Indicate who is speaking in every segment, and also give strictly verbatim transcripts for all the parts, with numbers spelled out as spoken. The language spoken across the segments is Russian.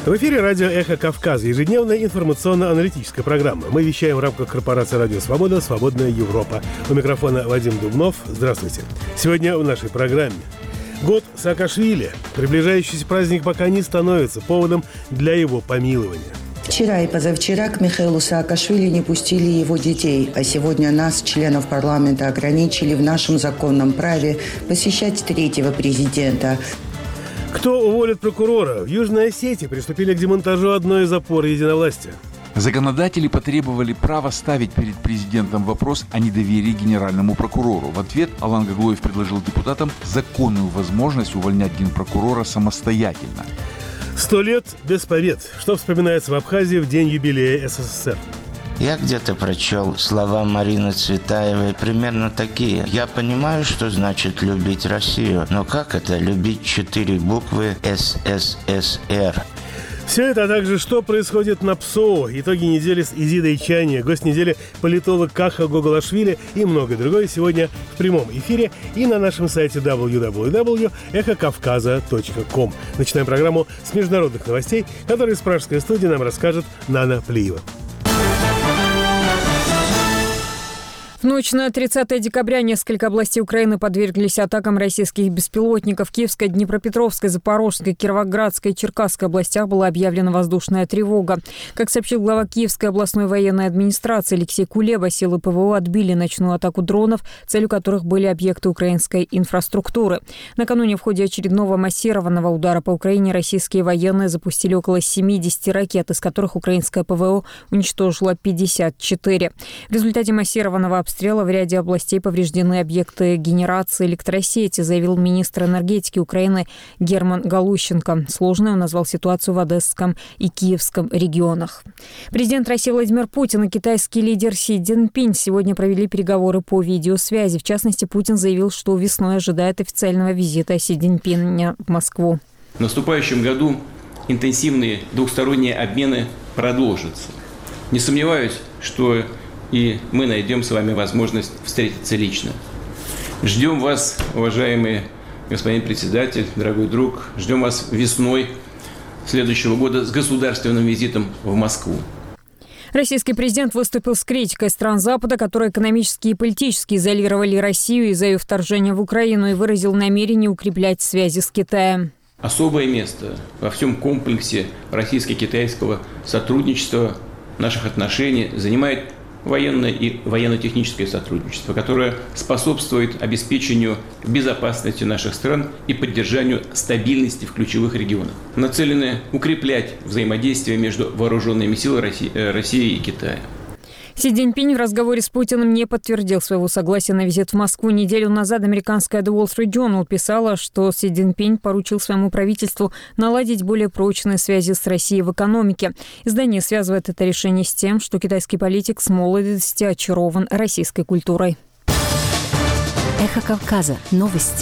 Speaker 1: В эфире радио «Эхо Кавказа», ежедневная информационно-аналитическая программа. Мы вещаем в рамках корпорации «Радио Свобода. Свободная Европа». У микрофона Вадим Дубнов. Здравствуйте. Сегодня в нашей программе. Год Саакашвили. Приближающийся праздник пока не становится поводом для его помилования.
Speaker 2: Вчера и позавчера к Михаилу Саакашвили не пустили его детей, а сегодня нас, членов парламента, ограничили в нашем законном праве посещать третьего президента.
Speaker 1: Кто уволит прокурора? В Южной Осетии приступили к демонтажу одной из опор единовластия.
Speaker 3: Законодатели потребовали права ставить перед президентом вопрос о недоверии генеральному прокурору. В ответ Алан Гаглоев предложил депутатам законную возможность увольнять генпрокурора самостоятельно.
Speaker 1: Сто лет без побед. Что вспоминается в Абхазии в день юбилея СССР?
Speaker 4: Я где-то прочел слова Марины Цветаевой примерно такие. Я понимаю, что значит любить Россию, но как это любить четыре буквы СССР?
Speaker 1: Все это, а также что происходит на ПСО, итоги недели с Изидой Чани, гость недели политолог Каха Гоголашвили и многое другое сегодня в прямом эфире и на нашем сайте дабл ю дабл ю дабл ю точка эхо кавказа точка ком. Начинаем программу с международных новостей, которые из пражской студии нам расскажет Нана Плиева.
Speaker 5: В ночь на тридцатое декабря несколько областей Украины подверглись атакам российских беспилотников. В Киевской, Днепропетровской, Запорожской, Кировоградской и Черкасской областях была объявлена воздушная тревога. Как сообщил глава Киевской областной военной администрации Алексей Кулеба, силы ПВО отбили ночную атаку дронов, целью которых были объекты украинской инфраструктуры. Накануне в ходе очередного массированного удара по Украине российские военные запустили около семидесяти ракет, из которых украинское ПВО уничтожило пятьдесят четыре. В результате массированного обстрела в ряде областей повреждены объекты генерации электросети, заявил министр энергетики Украины Герман Галущенко. Сложной он назвал ситуацию в Одесском и Киевском регионах. Президент России Владимир Путин и китайский лидер Си Цзиньпинь сегодня провели переговоры по видеосвязи. В частности, Путин заявил, что весной ожидает официального визита Си Цзиньпиня в Москву.
Speaker 6: В наступающем году интенсивные двухсторонние обмены продолжатся. Не сомневаюсь, что и мы найдем с вами возможность встретиться лично. Ждем вас, уважаемый господин председатель, дорогой друг, ждем вас весной следующего года с государственным визитом в Москву.
Speaker 5: Российский президент выступил с критикой стран Запада, которые экономически и политически изолировали Россию из-за ее вторжения в Украину, и выразил намерение укреплять связи с Китаем.
Speaker 6: Особое место во всем комплексе российско-китайского сотрудничества, наших отношений занимает военное и военно-техническое сотрудничество, которое способствует обеспечению безопасности наших стран и поддержанию стабильности в ключевых регионах. Нацелены укреплять взаимодействие между вооруженными силами России, России и Китая.
Speaker 5: Си Цзиньпинь в разговоре с Путиным не подтвердил своего согласия на визит в Москву. Неделю назад американская The Wall Street Journal писала, что Си Цзиньпинь поручил своему правительству наладить более прочные связи с Россией в экономике. Издание связывает это решение с тем, что китайский политик с молодости очарован российской культурой.
Speaker 7: Эхо Кавказа. Новости.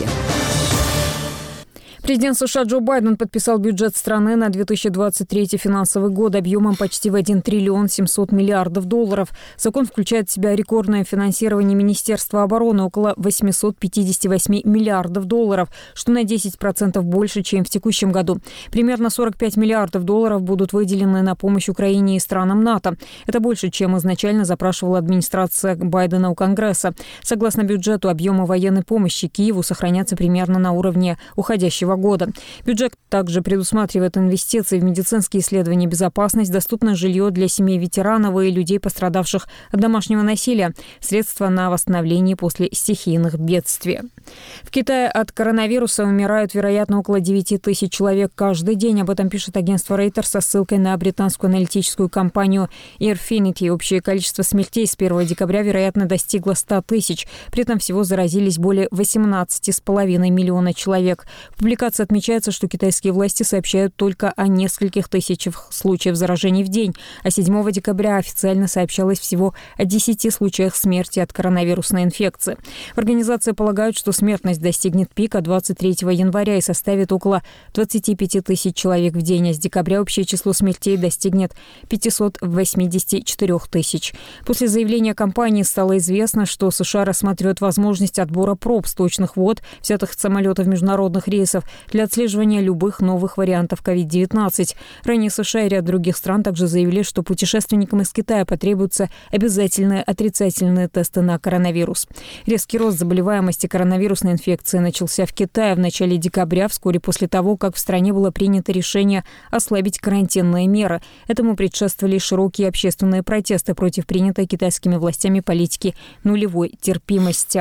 Speaker 5: Президент США Джо Байден подписал бюджет страны на две тысячи двадцать третий финансовый год объемом почти в один триллион семьсот миллиардов долларов. Закон включает в себя рекордное финансирование Министерства обороны около восемьсот пятьдесят восемь миллиардов долларов, что на десять процентов больше, чем в текущем году. Примерно сорок пять миллиардов долларов будут выделены на помощь Украине и странам НАТО. Это больше, чем изначально запрашивала администрация Байдена у Конгресса. Согласно бюджету, объемы военной помощи Киеву сохранятся примерно на уровне уходящего года. Бюджет также предусматривает инвестиции в медицинские исследования, безопасность, доступное жилье для семей ветеранов и людей, пострадавших от домашнего насилия, средства на восстановление после стихийных бедствий. В Китае от коронавируса умирают, вероятно, около девяти тысяч человек каждый день. Об этом пишет агентство Reuters со ссылкой на британскую аналитическую компанию Airfinity. Общее количество смертей с первого декабря, вероятно, достигло ста тысяч. При этом всего заразились более восемнадцати с половиной миллиона человек. В публикации отмечается, что китайские власти сообщают только о нескольких тысячах случаев заражений в день, а седьмого декабря официально сообщалось всего о десяти случаях смерти от коронавирусной инфекции. В организации полагают, что смертность достигнет пика двадцать третьего января и составит около двадцати пяти тысяч человек в день, а с декабря общее число смертей достигнет пятисот восьмидесяти четырёх тысяч. После заявления компании стало известно, что США рассматривают возможность отбора проб сточных вод, взятых с самолетов международных рейсов, для отслеживания любых новых вариантов ковид девятнадцать. Ранее США и ряд других стран также заявили, что путешественникам из Китая потребуются обязательные отрицательные тесты на коронавирус. Резкий рост заболеваемости коронавирусной инфекцией начался в Китае в начале декабря, вскоре после того, как в стране было принято решение ослабить карантинные меры. Этому предшествовали широкие общественные протесты против принятой китайскими властями политики нулевой терпимости.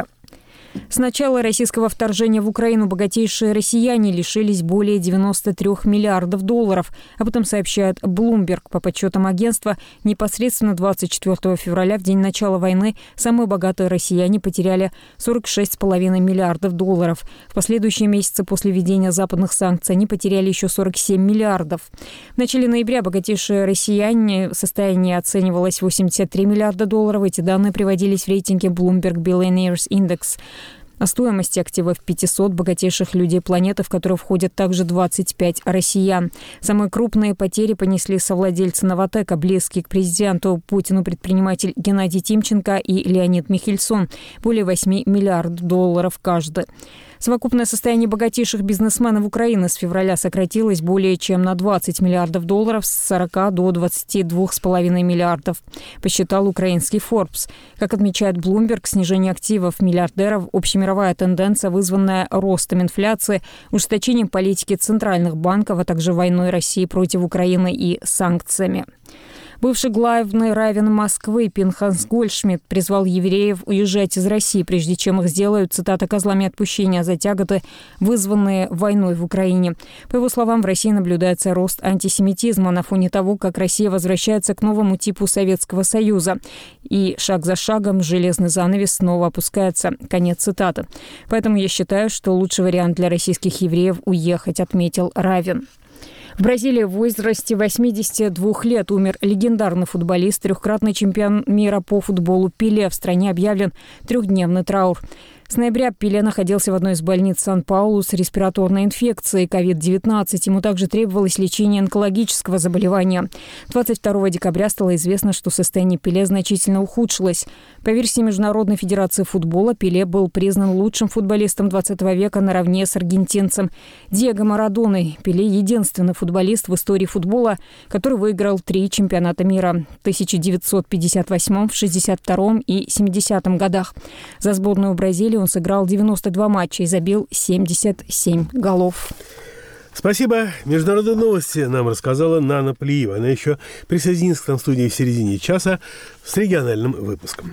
Speaker 5: С начала российского вторжения в Украину богатейшие россияне лишились более девяноста трёх миллиардов долларов. Об этом сообщает Bloomberg. По подсчетам агентства, непосредственно двадцать четвёртого февраля, в день начала войны, самые богатые россияне потеряли сорок шесть целых пять десятых миллиардов долларов. В последующие месяцы после введения западных санкций они потеряли еще сорок семь миллиардов. В начале ноября богатейшие россияне состояние оценивалось восемьдесят три миллиарда долларов. Эти данные приводились в рейтинге Bloomberg Billionaires Index о стоимости активов пятисот богатейших людей планеты, в которые входят также двадцать пять россиян. Самые крупные потери понесли совладельцы «Новатэка», близкие к президенту Путину предприниматель Геннадий Тимченко и Леонид Михельсон. Более восьми миллиардов долларов каждый. Совокупное состояние богатейших бизнесменов Украины с февраля сократилось более чем на двадцать миллиардов долларов, с сорока до двадцати двух с половиной миллиардов, посчитал украинский Forbes. Как отмечает Bloomberg, снижение активов миллиардеров – общемировая тенденция, вызванная ростом инфляции, ужесточением политики центральных банков, а также войной России против Украины и санкциями. Бывший главный раввин Москвы Пинхас Гольдшмидт призвал евреев уезжать из России, прежде чем их сделают, цитата, «козлами отпущения за тяготы, вызванные войной в Украине». По его словам, в России наблюдается рост антисемитизма на фоне того, как Россия возвращается к новому типу Советского Союза. И шаг за шагом железный занавес снова опускается. Конец цитаты. Поэтому я считаю, что лучший вариант для российских евреев – уехать, отметил раввин. В Бразилии в возрасте восьмидесяти двух лет умер легендарный футболист, трехкратный чемпион мира по футболу Пеле. В стране объявлен трехдневный траур. С ноября Пеле находился в одной из больниц Сан-Паулу с респираторной инфекцией ковид девятнадцать. Ему также требовалось лечение онкологического заболевания. двадцать второго декабря стало известно, что состояние Пеле значительно ухудшилось. По версии Международной федерации футбола, Пеле был признан лучшим футболистом двадцатого века наравне с аргентинцем Диего Марадоной. Пеле – единственный футболист в истории футбола, который выиграл три чемпионата мира в тысяча девятьсот пятьдесят восьмом, шестьдесят втором и семидесятом годах. За сборную Бразилии он сыграл девяносто два матча и забил семьдесят семь голов.
Speaker 1: Спасибо. Международные новости нам рассказала Нана Плиева. Она еще присоединится к нам в студии в середине часа с региональным выпуском.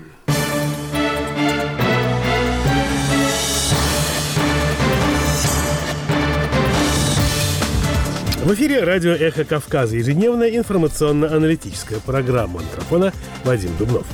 Speaker 1: В эфире радио «Эхо Кавказа». Ежедневная информационно-аналитическая программа. У микрофона Вадим Дубнов.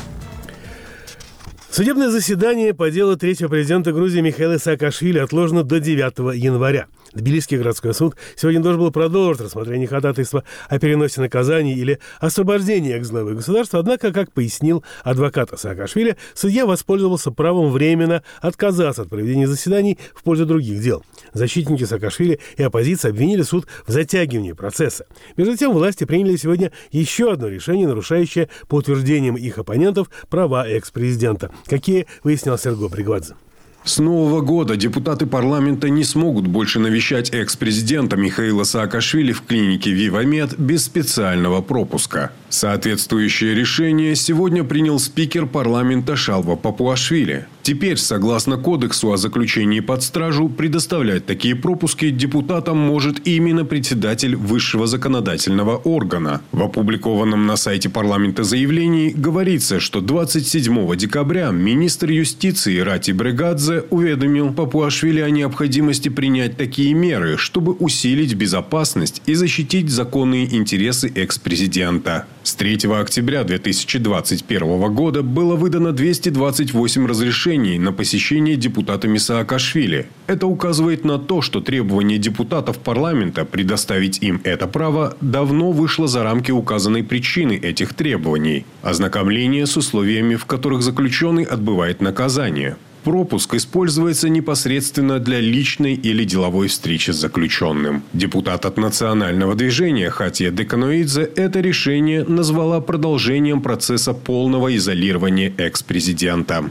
Speaker 1: Судебное заседание по делу третьего президента Грузии Михаила Саакашвили отложено до девятого января. Тбилисский городской суд сегодня должен был продолжить рассмотрение ходатайства о переносе наказаний или освобождении экс-главы государства, однако, как пояснил адвокат Саакашвили, судья воспользовался правом временно отказаться от проведения заседаний в пользу других дел. Защитники Саакашвили и оппозиция обвинили суд в затягивании процесса. Между тем, власти приняли сегодня еще одно решение, нарушающее, по утверждениям их оппонентов, права экс-президента. Какие, выяснял Серго Бригвадзе.
Speaker 8: С нового года депутаты парламента не смогут больше навещать экс-президента Михаила Саакашвили в клинике «Вивамед» без специального пропуска. Соответствующее решение сегодня принял спикер парламента Шалва Папуашвили. Теперь, согласно кодексу о заключении под стражу, предоставлять такие пропуски депутатам может именно председатель высшего законодательного органа. В опубликованном на сайте парламента заявлении говорится, что двадцать седьмого декабря министр юстиции Рати Брегадзе уведомил Папуашвили о необходимости принять такие меры, чтобы усилить безопасность и защитить законные интересы экс-президента. С третьего октября две тысячи двадцать первого года было выдано двести двадцать восемь разрешений на посещение депутатами Саакашвили. Это указывает на то, что требование депутатов парламента предоставить им это право давно вышло за рамки указанной причины этих требований – ознакомление с условиями, в которых заключенный отбывает наказание. Пропуск используется непосредственно для личной или деловой встречи с заключенным. Депутат от национального движения Хатия Деканоидзе это решение назвала продолжением процесса полного изолирования экс-президента.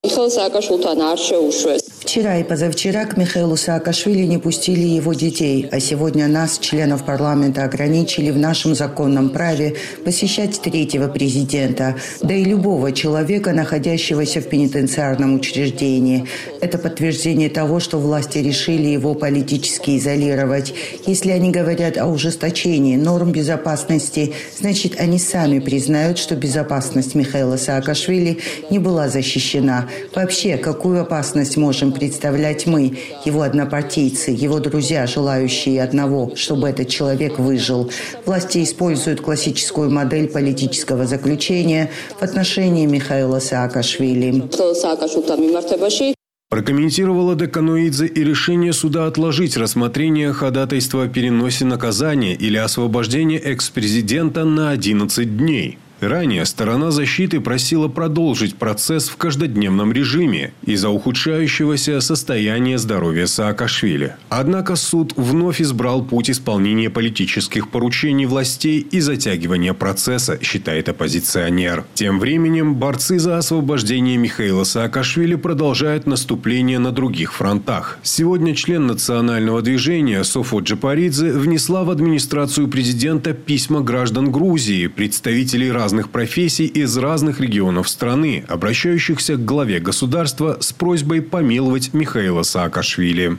Speaker 2: Вчера и позавчера к Михаилу Саакашвили не пустили его детей, а сегодня нас, членов парламента, ограничили в нашем законном праве посещать третьего президента, да и любого человека, находящегося в пенитенциарном учреждении. Это подтверждение того, что власти решили его политически изолировать. Если они говорят о ужесточении норм безопасности, значит, они сами признают, что безопасность Михаила Саакашвили не была защищена. Вообще, какую опасность можем представлять мы, его однопартийцы, его друзья, желающие одного, чтобы этот человек выжил? Власти используют классическую модель политического заключения в отношении Михаила Саакашвили.
Speaker 8: Прокомментировала Деканоидзе и решение суда отложить рассмотрение ходатайства о переносе наказания или освобождения экс-президента на одиннадцать дней. Ранее сторона защиты просила продолжить процесс в каждодневном режиме из-за ухудшающегося состояния здоровья Саакашвили. Однако суд вновь избрал путь исполнения политических поручений властей и затягивания процесса, считает оппозиционер. Тем временем борцы за освобождение Михаила Саакашвили продолжают наступление на других фронтах. Сегодня член национального движения Софо Джапаридзе внесла в администрацию президента письма граждан Грузии, представителей разных разных профессий из разных регионов страны, обращающихся к главе государства с просьбой помиловать Михаила Саакашвили.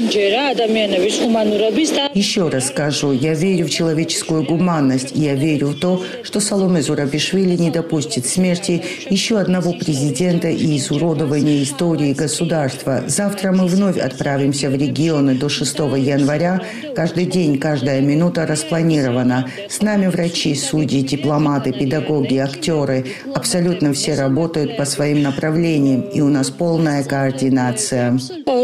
Speaker 2: Еще раз скажу, я верю в человеческую гуманность, и я верю в то, что Саломе Зурабишвили не допустит смерти еще одного президента и изуродования истории государства. Завтра мы вновь отправимся в регионы до шестого января. Каждый день, каждая минута распланирована. С нами врачи, судьи, дипломаты, педагоги, актеры. Абсолютно все работают по своим направлениям, и у нас полная координация.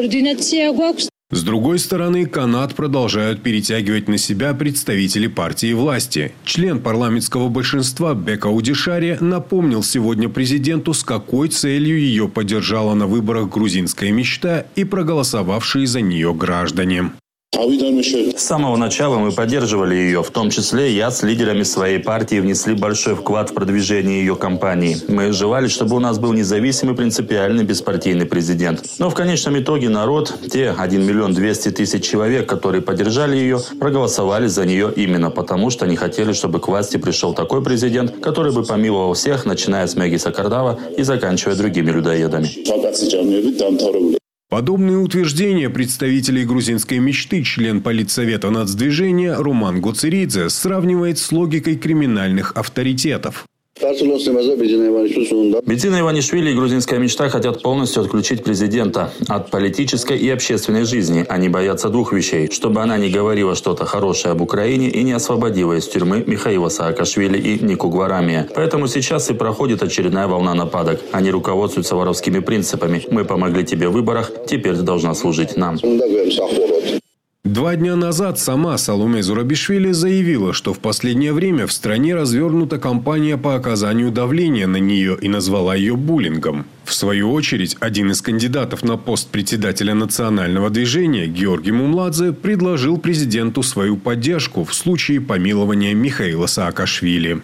Speaker 8: С другой стороны, канат продолжают перетягивать на себя представители партии власти. Член парламентского большинства Бека Удишари напомнил сегодня президенту, с какой целью ее поддержала на выборах грузинская мечта и проголосовавшие за нее граждане.
Speaker 9: С самого начала мы поддерживали ее, в том числе я с лидерами своей партии внесли большой вклад в продвижение ее кампании. Мы желали, чтобы у нас был независимый, принципиальный, беспартийный президент. Но в конечном итоге народ, те один миллион двести тысяч человек, которые поддержали ее, проголосовали за нее именно потому, что они хотели, чтобы к власти пришел такой президент, который бы помиловал всех, начиная с Меги Сакардава и заканчивая другими людоедами.
Speaker 8: Подобные утверждения представителей грузинской мечты член политсовета нацдвижения Руман Гуцеридзе сравнивает с логикой криминальных авторитетов.
Speaker 9: Бетина Иванишвили и грузинская мечта хотят полностью отключить президента от политической и общественной жизни. Они боятся двух вещей. Чтобы она не говорила что-то хорошее об Украине и не освободила из тюрьмы Михаила Саакашвили и Нику Гварамия. Поэтому сейчас и проходит очередная волна нападок. Они руководствуются воровскими принципами. Мы помогли тебе в выборах, теперь ты должна служить нам.
Speaker 8: Два дня назад сама Саломе Зурабишвили заявила, что в последнее время в стране развернута кампания по оказанию давления на нее и назвала ее буллингом. В свою очередь, один из кандидатов на пост председателя национального движения, Георгий Мумладзе, предложил президенту свою поддержку в случае помилования Михаила Саакашвили.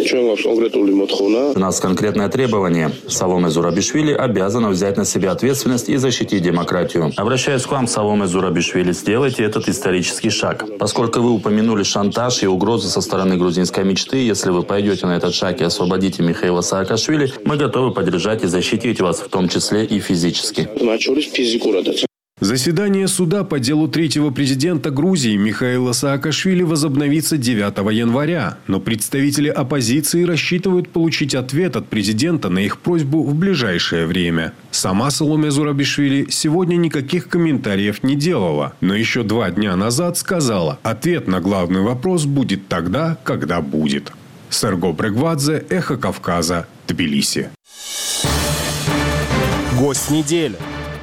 Speaker 9: У нас конкретное требование. Саломе Зурабишвили обязана взять на себя ответственность и защитить демократию. Обращаясь к вам, Саломе Зурабишвили, сделайте этот исторический шаг. Поскольку вы упомянули шантаж и угрозы со стороны грузинской мечты, если вы пойдете на этот шаг и освободите Михаила Саакашвили, мы готовы поддержать и защитить вас, в том числе и физически.
Speaker 8: Заседание суда по делу третьего президента Грузии Михаила Саакашвили возобновится девятого января, но представители оппозиции рассчитывают получить ответ от президента на их просьбу в ближайшее время. Сама Саломе Зурабишвили сегодня никаких комментариев не делала, но еще два дня назад сказала, ответ на главный вопрос будет тогда, когда будет. Серго Брегвадзе, Эхо Кавказа, Тбилиси.
Speaker 1: Гость недели.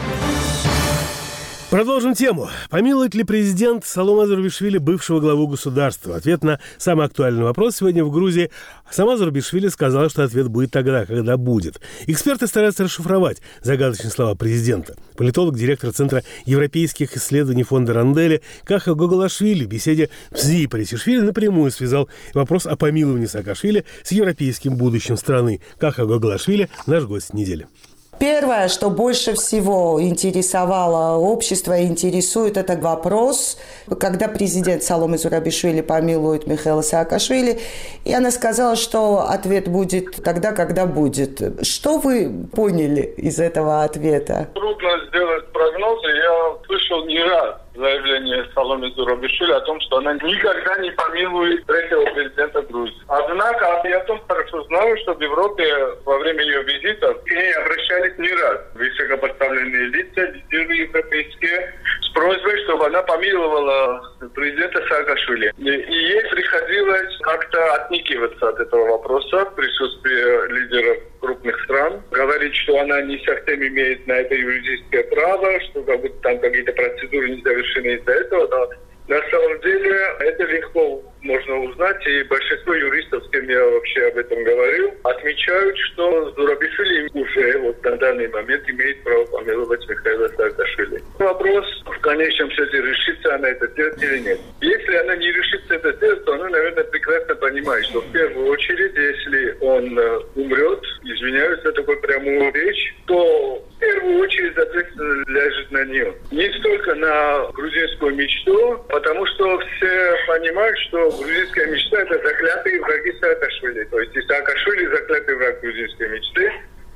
Speaker 1: Продолжим тему. Помилует ли президент Саломе Зурабишвили бывшего главу государства? Ответ на самый актуальный вопрос сегодня в Грузии. Сама Зурабишвили сказала, что ответ будет тогда, когда будет. Эксперты стараются расшифровать загадочные слова президента. Политолог, директор Центра европейских исследований фонда Рандели Каха Гоголашвили в беседе с Зии Парисишвили напрямую связал вопрос о помиловании Саакашвили с европейским будущим страны. Каха Гоголашвили – наш гость недели.
Speaker 2: Первое, что больше всего интересовало общество и интересует, это вопрос, когда президент Саломе Зурабишвили помилует Михаила Саакашвили, и она сказала, что ответ будет тогда, когда будет. Что вы поняли из этого ответа?
Speaker 10: Трудно сделать прогнозы. Я слышал не раз заявление Саломе Зурабишвили о том, что она никогда не помилует третьего президента Грузии. Однако я о том хорошо знаю, что в Европе во время ее визита к ней обращались не раз высокопоставленные лица, лидеры европейские, с просьбой, чтобы она помиловала президента Саакашвили. И ей приходилось как-то отникиваться от этого вопроса в присутствии лидеров крупных стран, говорить, что она не совсем имеет на это юридическое право, что как будто там какие-то процедуры не завершены из-за этого, но на самом деле это легко можно узнать, и большинство юристов, с кем я вообще об этом говорил, отмечают, что Зурабишвили уже вот на данный момент имеет право помиловать Михаила Саакашвили. Вопрос в конечном счете, решится она это сделать или нет. Если она не решится это сделать, то она, наверное, прекрасно понимает, что в первую очередь, если он умрет, извиняюсь за такую прямую речь, то в первую очередь ответственность ляжет на нее. Не столько на грузинскую мечту, потому что все понимают, что грузинская мечта – это заклятые враги Саакашвили. То есть и Саакашвили – заклятый враг грузинской мечты.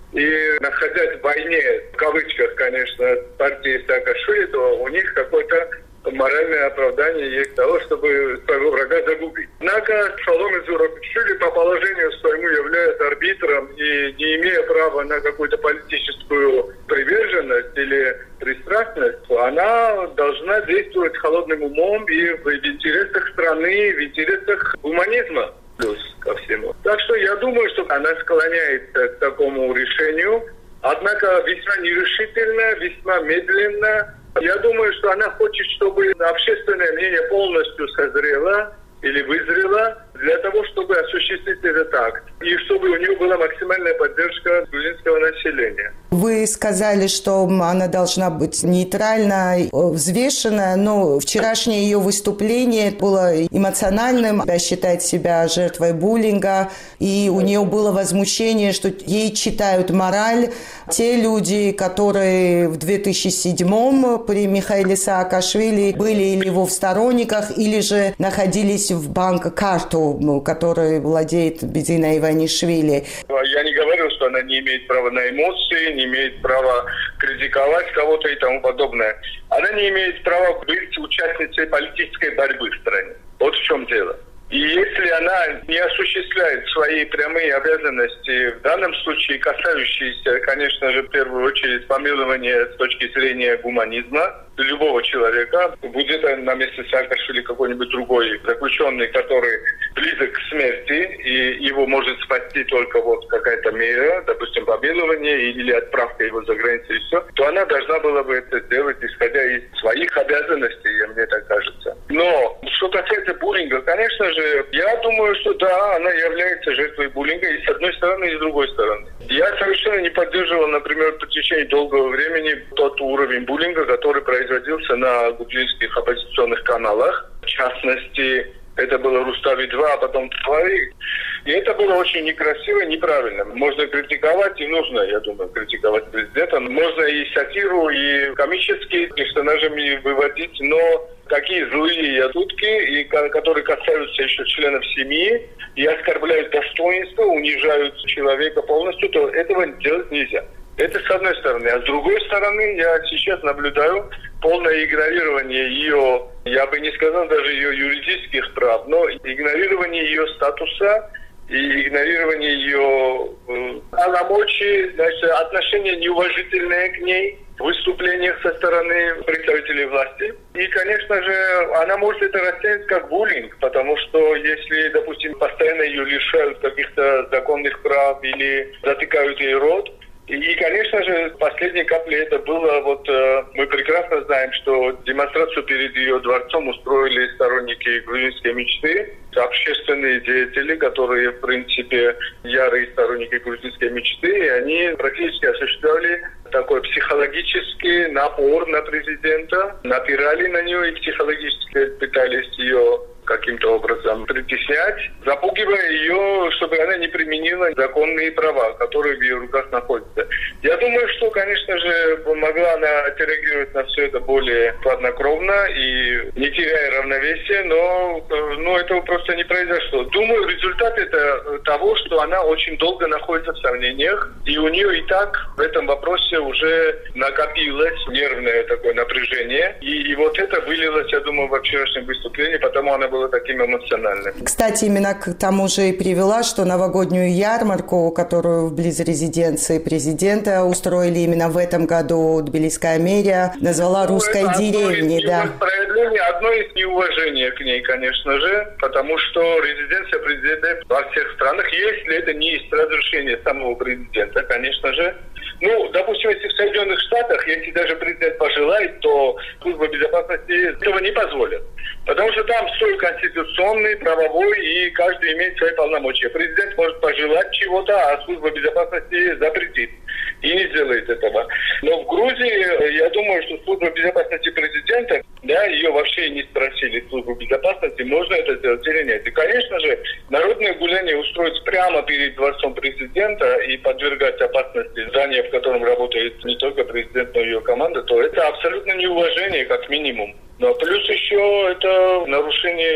Speaker 10: И находясь в войне, в кавычках, конечно, партии Саакашвили, то у них какое-то моральное оправдание есть того, чтобы своего врага загубить. Однако Саломе Зурабишвили по положению своему является арбитром и, не имея права на какую-то политическую приверженность или пристрастность, она должна действовать холодным умом и в интересах страны, в интересах гуманизма плюс ко всему. Так что я думаю, что она склоняется к такому решению, однако весьма нерешительно, весьма медленно. Я думаю, что она хочет, чтобы общественное мнение полностью созрело или вызрело для того, чтобы осуществить этот акт. И чтобы у нее была максимальная поддержка грузинского населения.
Speaker 2: Вы сказали, что она должна быть нейтральна, взвешенная, но вчерашнее ее выступление было эмоциональным. Она считает себя жертвой буллинга, и у нее было возмущение, что ей читают мораль те люди, которые в две тысячи седьмом при Михаиле Саакашвили были или его в сторонниках, или же находились в банк-карту, который владеет Бедзина Иванишвили.
Speaker 10: Я не говорил, что она не имеет права на эмоции, не имеет права критиковать кого-то и тому подобное. Она не имеет права быть участницей политической борьбы в стране. Вот в чем дело. И если она не осуществляет свои прямые обязанности, в данном случае касающиеся, конечно же, в первую очередь помилования с точки зрения гуманизма любого человека, будет на месте Саакашвили какой-нибудь другой заключенный, который близок к смерти, и его может спасти только вот какая-то мера, допустим, помилование или отправка его за границу и все, то она должна была бы это сделать, исходя из своих обязанностей, мне так кажется. Но что касается буллинга, конечно же, я думаю, что да, она является жертвой буллинга и с одной стороны, и с другой стороны. Я совершенно не поддерживал, например, в течение долгого времени тот уровень буллинга, который производился на грузинских оппозиционных каналах. В частности, это было Рустави-два, а потом Твари. И это было очень некрасиво и неправильно. Можно критиковать, и нужно, я думаю, критиковать президента. Можно и сатиру, и комические персонажами выводить, но такие злые шутки, и которые касаются еще членов семьи, и оскорбляют достоинство, унижают человека полностью, то этого делать нельзя. Это с одной стороны. А с другой стороны, я сейчас наблюдаю полное игнорирование ее, я бы не сказал даже ее юридических прав, но игнорирование ее статуса и игнорирование ее э, полномочий, значит, отношение неуважительное к ней в выступлениях со стороны представителей власти. И, конечно же, она может это расценивать как буллинг, потому что если, допустим, постоянно ее лишают каких-то законных прав или затыкают ей рот, и, конечно же, последней каплей это было, вот э, мы прекрасно знаем, что демонстрацию перед ее дворцом устроили сторонники грузинской мечты, общественные деятели, которые, в принципе, ярые сторонники грузинской мечты, и они практически осуществляли такой психологический напор на президента, напирали на нее и психологически пытались ее каким-то образом притеснять, запугивая ее, чтобы она не применила законные права, которые в ее руках находятся. Я думаю, что, конечно же, могла она отреагировать на все это более хладнокровно и не теряя равновесия, но, но этого просто не произошло. Думаю, результат это того, что она очень долго находится в сомнениях, и у нее и так в этом вопросе уже накопилось нервное такое напряжение, и, и вот это вылилось, я думаю, во вчерашнем выступлении, потому она была таким эмоциональным.
Speaker 2: Кстати, именно к тому же и привела, что новогоднюю ярмарку, которую вблизи резиденции президента устроили именно в этом году Тбилисская мэрия, назвала ну, русской деревней. Да.
Speaker 10: Проявление одно из неуважения к ней, конечно же, потому что резиденция президента во всех странах, если это не есть разрешение самого президента, конечно же. Ну, допустим, если в Соединенных Штатах, если даже президент пожелает, то служба безопасности этого не позволит. Потому что там строй конституционный, правовой, и каждый имеет свои полномочия. Президент может пожелать чего-то, а служба безопасности запретит. И не сделает этого. Но в Грузии, я думаю, что служба безопасности президента, да, ее вообще не спросили, службу безопасности, можно это сделать или нет. И, конечно же, народное гуляние устроить прямо перед дворцом президента и подвергать опасности здания, в котором работает не только президент, но и ее команда, то это абсолютно неуважение, как минимум. Но плюс еще это нарушение,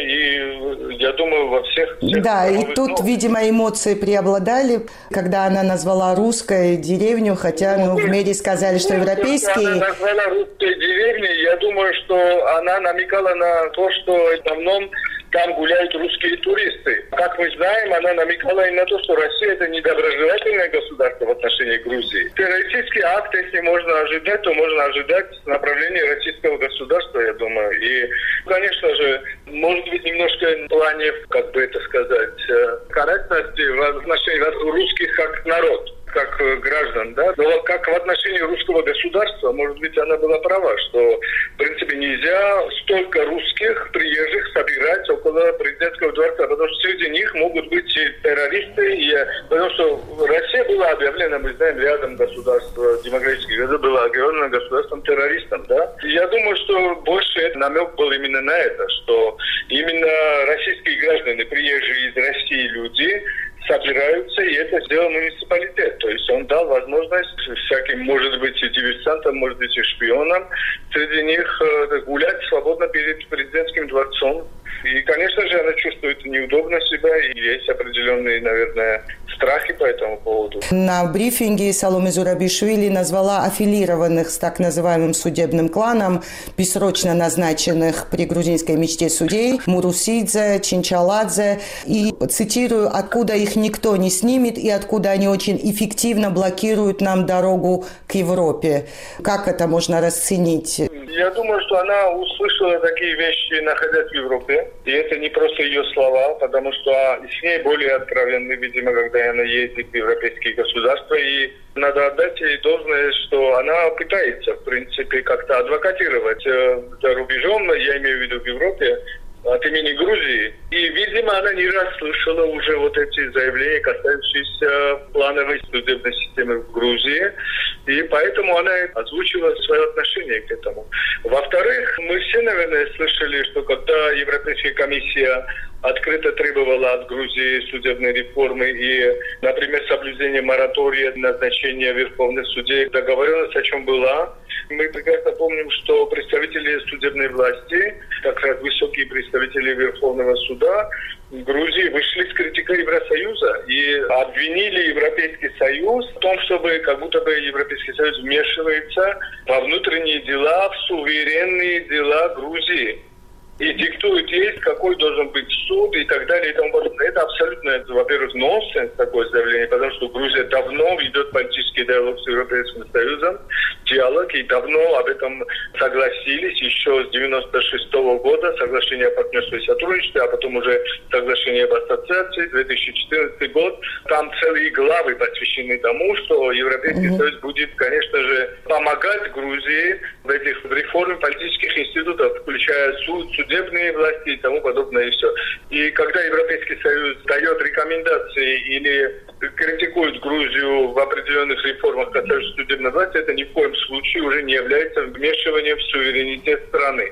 Speaker 10: и я думаю, во всех... всех
Speaker 2: да, и тут, норм. Видимо, эмоции преобладали, когда она назвала русской деревню, хотя ну, в мэрии сказали, что европейские...
Speaker 10: Она назвала русской деревней, я думаю, что она намекала на то, что в основном там гуляют русские туристы. Как мы знаем, она намекала и на то, что Россия – это недоброжелательное государство в отношении Грузии. Террористический акт, если можно ожидать, то можно ожидать направления российского государства, я думаю. И, конечно же, может быть, немножко в плане, как бы это сказать, корректности в отношении русских как народ, как граждан, да, но как в отношении русского государства, может быть, она была права, что, в принципе, нельзя столько русских приезжих собирать около президентского дворца, потому что среди них могут быть и террористы, и, потому что Россия была объявлена, мы знаем, рядом государства демократических, это было объявлено государством террористом, да. И я думаю, что больше это намек был именно на это, что именно российские граждане, приезжие из России люди, собираются, и это сделал муниципалитет. То есть он дал возможность всяким, может быть, и диверсантам, может быть, и шпионам, среди них гулять свободно перед президентским дворцом. И, конечно же, она чувствует неудобно себя, и есть определенные, наверное, страхи по этому поводу.
Speaker 2: На брифинге Саломе Зурабишвили назвала аффилированных с так называемым судебным кланом, бессрочно назначенных при грузинской мечте судей Мурусидзе, Чинчаладзе. И, цитирую, «откуда их никто не снимет и откуда они очень эффективно блокируют нам дорогу к Европе». Как это можно расценить?
Speaker 10: Я думаю, что она услышала такие вещи, находясь в Европе. И это не просто ее слова, потому что с ней более откровенны, видимо, когда она ездит в европейские государства. И надо отдать ей должное, что она пытается, в принципе, как-то адвокатировать за рубежом, я имею в виду в Европе, от имени Грузии. И, видимо, она не раз слышала уже вот эти заявления, касающиеся плановой судебной системы в Грузии. И поэтому она озвучила свое отношение к этому. Во-вторых, мы все, наверное, слышали, что когда Европейская комиссия открыто требовала от Грузии судебной реформы и, например, соблюдения моратория, назначения верховных судей, договоренность о чем была. Мы прекрасно помним, что представители судебной власти, как раз высокие представители Верховного суда Грузии, вышли с критикой Евросоюза и обвинили Европейский Союз в том, чтобы как будто бы Европейский Союз вмешивается во внутренние дела, в суверенные дела Грузии. И диктует есть, какой должен быть суд и так далее и тому подобное. Это абсолютно, во-первых, нонсенс, такое заявление, потому что Грузия давно ведет политический диалог с Европейским Союзом, диалог, и давно об этом согласились еще с девяносто шестого года, соглашение о партнерстве и сотрудничестве, а потом уже соглашение об ассоциации, две тысячи четырнадцатый год. Там целые главы посвящены тому, что Европейский mm-hmm. Союз будет, конечно же, помогать Грузии в этих реформах политических институтов, включая суд, судебные власти и тому подобное, и все. И когда Европейский Союз дает рекомендации или критикует Грузию в определенных реформах, касающихся судебной власти, это ни в коем случае уже не является вмешиванием в суверенитет страны.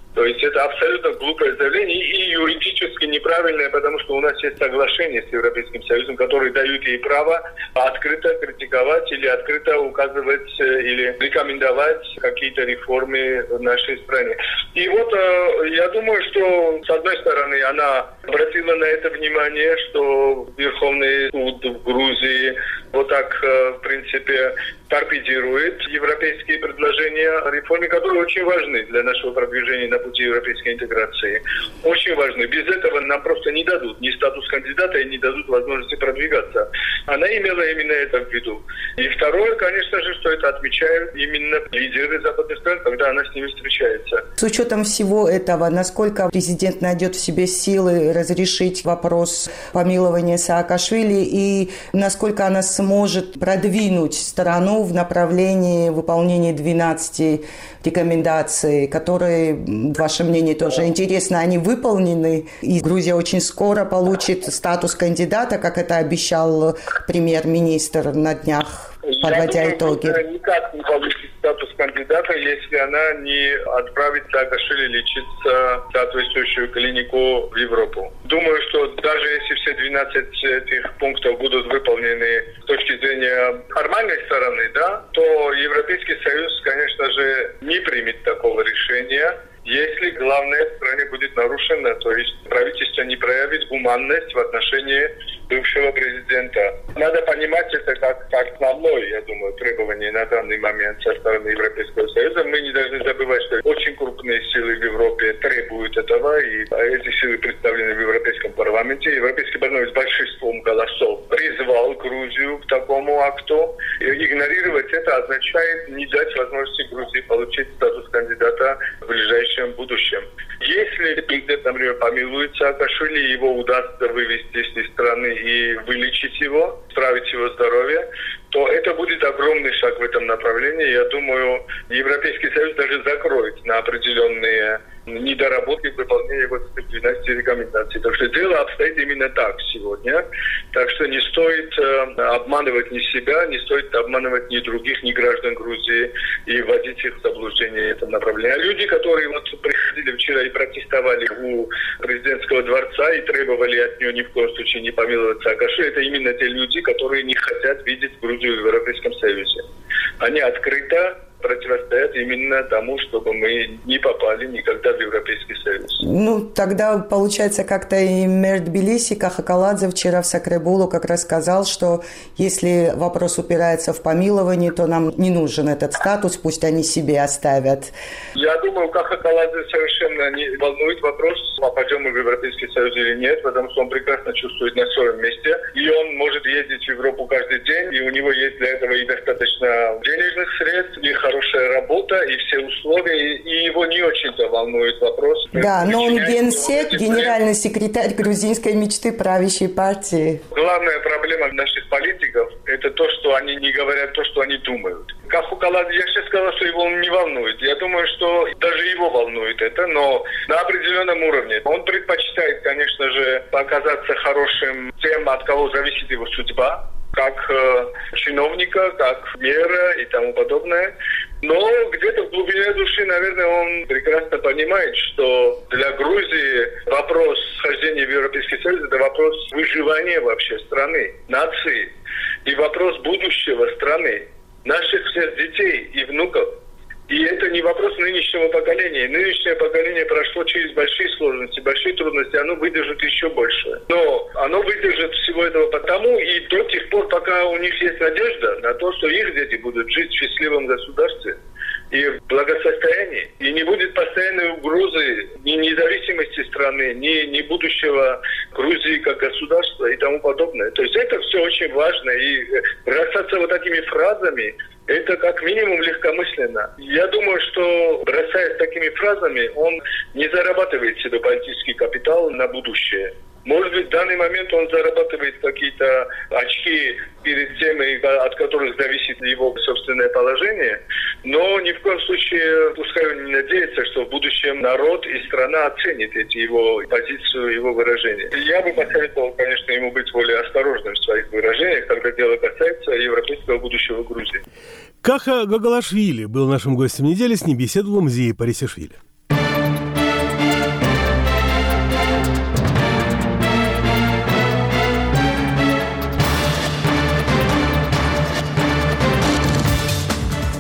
Speaker 10: То есть это абсолютно глупое заявление и юридически неправильное, потому что у нас есть соглашение с Европейским Союзом, которые дают ей право открыто критиковать или открыто указывать или рекомендовать какие-то реформы в нашей стране. И вот я думаю, что с одной стороны она обратила на это внимание, что Верховный суд в Грузии вот так, в принципе, торпедирует европейские предложения о реформе, которые очень важны для нашего продвижения на пути европейской интеграции. Очень важны. Без этого нам просто не дадут ни статус кандидата и не дадут возможности продвигаться. Она имела именно это в виду. И второе, конечно же, что это отмечают именно лидеры западных стран, когда она с ними встречается.
Speaker 2: С учетом всего этого, насколько президент найдет в себе силы разрешить вопрос помилования Саакашвили и насколько она сможет продвинуть страну в направлении выполнения двенадцати рекомендаций, которые, ваше мнение, тоже интересно, они выполнены, и Грузия очень скоро получит статус кандидата, как это обещал премьер-министр на днях, подводя
Speaker 10: Я думаю,
Speaker 2: итоги.
Speaker 10: Грузия никак не получит статус кандидата, если она не отправит Саакашвили лечиться в соответствующую клинику в Европу. Думаю, что даже если все двенадцать этих пунктов будут выполнены с точки зрения формальной стороны, да, то Европейский Союз, конечно же, не примет такого решения, если главное в стране будет нарушено, то есть правительство не проявит гуманность в отношении бывшего президента. Надо понимать это как, как основное, я думаю, требование на данный момент со стороны Европейского Союза. Мы не должны забывать, что очень крупные силы в Европе требуют этого, и эти силы представлены в Европейском парламенте. Европейский парламент с большинством голосов призвал Грузию к такому акту. И игнорировать это означает не дать возможности Грузии получить статус кандидата в ближайшем будущем. Если президент, например, помилует Саакашвили, его удастся вывести из страны и вылечить его, справить его здоровье, то это будет огромный шаг в этом направлении. Я думаю, Европейский Союз даже закроет на определенные недоработки в выполнении вот этих двенадцати рекомендаций. Так что дело обстоит именно так сегодня. Так что не стоит э, обманывать ни себя, не стоит обманывать ни других, ни граждан Грузии и вводить их в заблуждение в этом направлении. А люди, которые вот приходили вчера и протестовали у президентского дворца и требовали от нее ни в коем случае не помиловать Саакашвили, это именно те люди, которые не хотят видеть Грузию в Европейском Союзе. Они открыто противостоят именно тому, чтобы мы не попали никогда в Европейский Союз.
Speaker 2: Ну, тогда получается как-то и мэр Тбилиси Кахакаладзе вчера в Сакребулу как раз сказал, что если вопрос упирается в помилование, то нам не нужен этот статус, пусть они себе оставят.
Speaker 10: Я думаю, Кахакаладзе совершенно не волнует вопрос, попадем мы в Европейский Союз или нет, потому что он прекрасно чувствует на своем месте, и он может ездить в Европу каждый день, и у него есть для этого и достаточно денежных средств, и хорошая работа, и все условия, и его не очень-то волнует вопрос.
Speaker 2: Да, но он генсек, генеральный секретарь грузинской мечты правящей партии.
Speaker 10: Главная проблема наших политиков – это то, что они не говорят то, что они думают. Кахакаладзе, я сейчас сказал, что его не волнует. Я думаю, что даже его волнует это, но на определенном уровне. Он предпочитает, конечно же, оказаться хорошим тем, от кого зависит его судьба, как э, чиновника, как мэра и тому подобное. Но где-то в глубине души, наверное, он прекрасно понимает, что для Грузии вопрос вхождения в Европейский Союз – это вопрос выживания вообще страны, нации, и вопрос будущего страны, наших всех детей и внуков. И это не вопрос нынешнего поколения. Нынешнее поколение прошло через большие сложности, большие трудности, оно выдержит еще больше. Но оно выдержит всего этого потому и до тех пор, пока у них есть надежда на то, что их дети будут жить в счастливом государстве и в благосостоянии. И не будет постоянной угрозы ни независимости страны, ни, ни будущего Грузии как государства и тому подобное. То есть это все очень важно. И бросаться вот такими фразами, это как минимум легкомысленно. Я думаю, что бросаясь такими фразами, он не зарабатывает себе политический капитал на будущее. Может быть, в данный момент он зарабатывает какие-то очки перед теми, от которых зависит его собственное положение, но ни в коем случае пускай он не надеется, что в будущем народ и страна оценит эти его позицию, его выражения. Я бы посоветовал, конечно, ему быть более осторожным в своих выражениях, когда дело касается европейского будущего Грузии.
Speaker 1: Каха Гоголашвили был нашим гостем недели, с ним беседовал Мзия Парисишвили.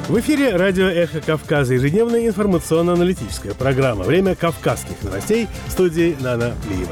Speaker 1: В эфире радио «Эхо Кавказа», ежедневная информационно-аналитическая программа. Время кавказских новостей в студии Нана Плиева.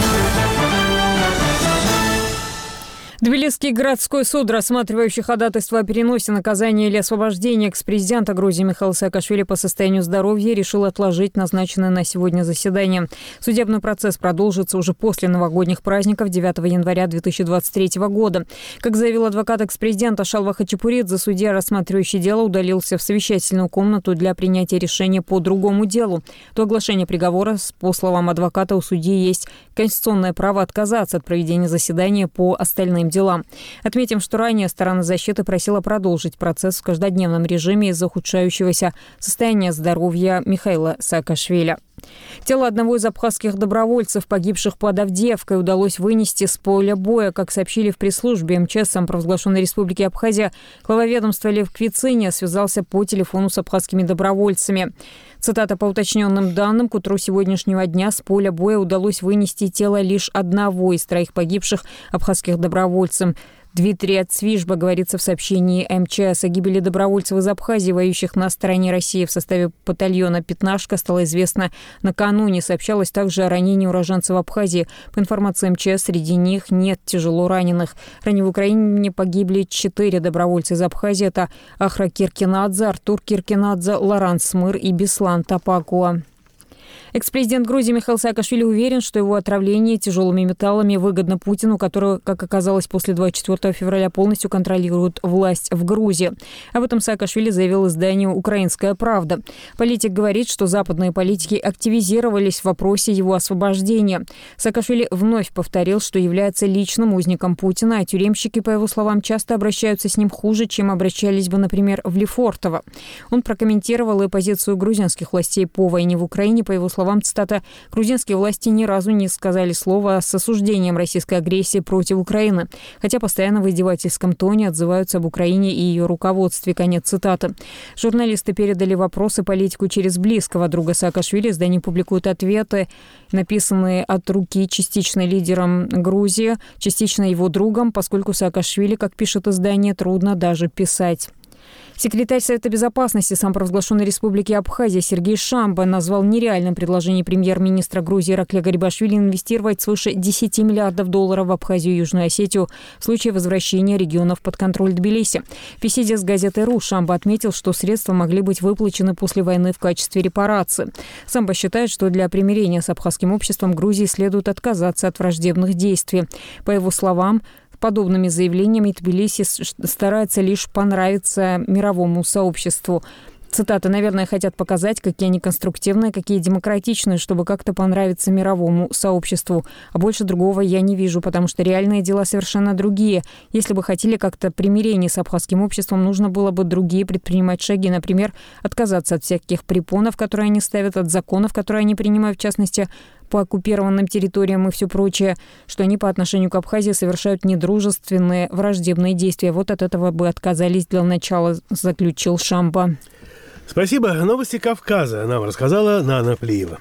Speaker 5: Тбилисский городской суд, рассматривающий ходатайство о переносе наказания или освобождении экс-президента Грузии Михаила Саакашвили по состоянию здоровья, решил отложить назначенное на сегодня заседание. Судебный процесс продолжится уже после новогодних праздников девятого января две тысячи двадцать третьего года. Как заявил адвокат экс-президента Шалва Хачапуридзе, судья, рассматривающий дело, удалился в совещательную комнату для принятия решения по другому делу. До оглашения приговора, по словам адвоката, у судьи есть конституционное право отказаться от проведения заседания по остальным делам. Отметим, что ранее сторона защиты просила продолжить процесс в каждодневном режиме из-за ухудшающегося состояния здоровья Михаила Саакашвили. Тело одного из абхазских добровольцев, погибших под Авдеевкой, удалось вынести с поля боя. Как сообщили в пресс-службе МЧС самопровозглашенной республики Абхазия, глава ведомства Лев Квициня связался по телефону с абхазскими добровольцами. Цитата: «По уточненным данным, к утру сегодняшнего дня с поля боя удалось вынести тело лишь одного из троих погибших абхазских добровольцев. Дмитрия Цвижба», говорится в сообщении МЧС. О гибели добровольцев из Абхазии, воюющих на стороне России в составе батальона «Пятнашка», стало известно накануне. Сообщалось также о ранении уроженцев Абхазии. По информации МЧС, среди них нет тяжело раненых. Ранее в Украине погибли четыре добровольца из Абхазии. Это Ахра Киркинадзе, Артур Киркинадзе, Лоран Смыр и Беслан Тапакуа. Экс-президент Грузии Михаил Саакашвили уверен, что его отравление тяжелыми металлами выгодно Путину, который, как оказалось, после двадцать четвёртого февраля полностью контролирует власть в Грузии. Об этом Саакашвили заявил изданию «Украинская правда». Политик говорит, что западные политики активизировались в вопросе его освобождения. Саакашвили вновь повторил, что является личным узником Путина, а тюремщики, по его словам, часто обращаются с ним хуже, чем обращались бы, например, в Лефортово. Он прокомментировал и позицию грузинских властей по войне в Украине. По его словам, цитата: «Грузинские власти ни разу не сказали слова с осуждением российской агрессии против Украины, хотя постоянно в издевательском тоне отзываются об Украине и ее руководстве». Конец цитаты. Журналисты передали вопросы политику через близкого друга Саакашвили. Издание публикует ответы, написанные от руки частично лидером Грузии, частично его другом, поскольку Саакашвили, как пишет издание, трудно даже писать. Секретарь Совета безопасности самопровозглашенной республики Абхазия Сергей Шамба назвал нереальным предложение премьер-министра Грузии Ираклия Гарибашвили инвестировать свыше десяти миллиардов долларов в Абхазию и Южную Осетию в случае возвращения регионов под контроль Тбилиси. В беседе с газетой «Ру» Шамба отметил, что средства могли быть выплачены после войны в качестве репарации. Шамба считает, что для примирения с абхазским обществом Грузии следует отказаться от враждебных действий. По его словам, подобными заявлениями Тбилиси старается лишь понравиться мировому сообществу. Цитата: «Наверное, хотят показать, какие они конструктивные, какие демократичные, чтобы как-то понравиться мировому сообществу. А больше другого я не вижу, потому что реальные дела совершенно другие. Если бы хотели как-то примирение с абхазским обществом, нужно было бы другие предпринимать шаги. Например, отказаться от всяких препонов, которые они ставят, от законов, которые они принимают, в частности, по оккупированным территориям и все прочее, что они по отношению к Абхазии совершают недружественные, враждебные действия. Вот от этого бы отказались для начала», заключил Шамба.
Speaker 1: Спасибо. Новости Кавказа нам рассказала Нана Плиева.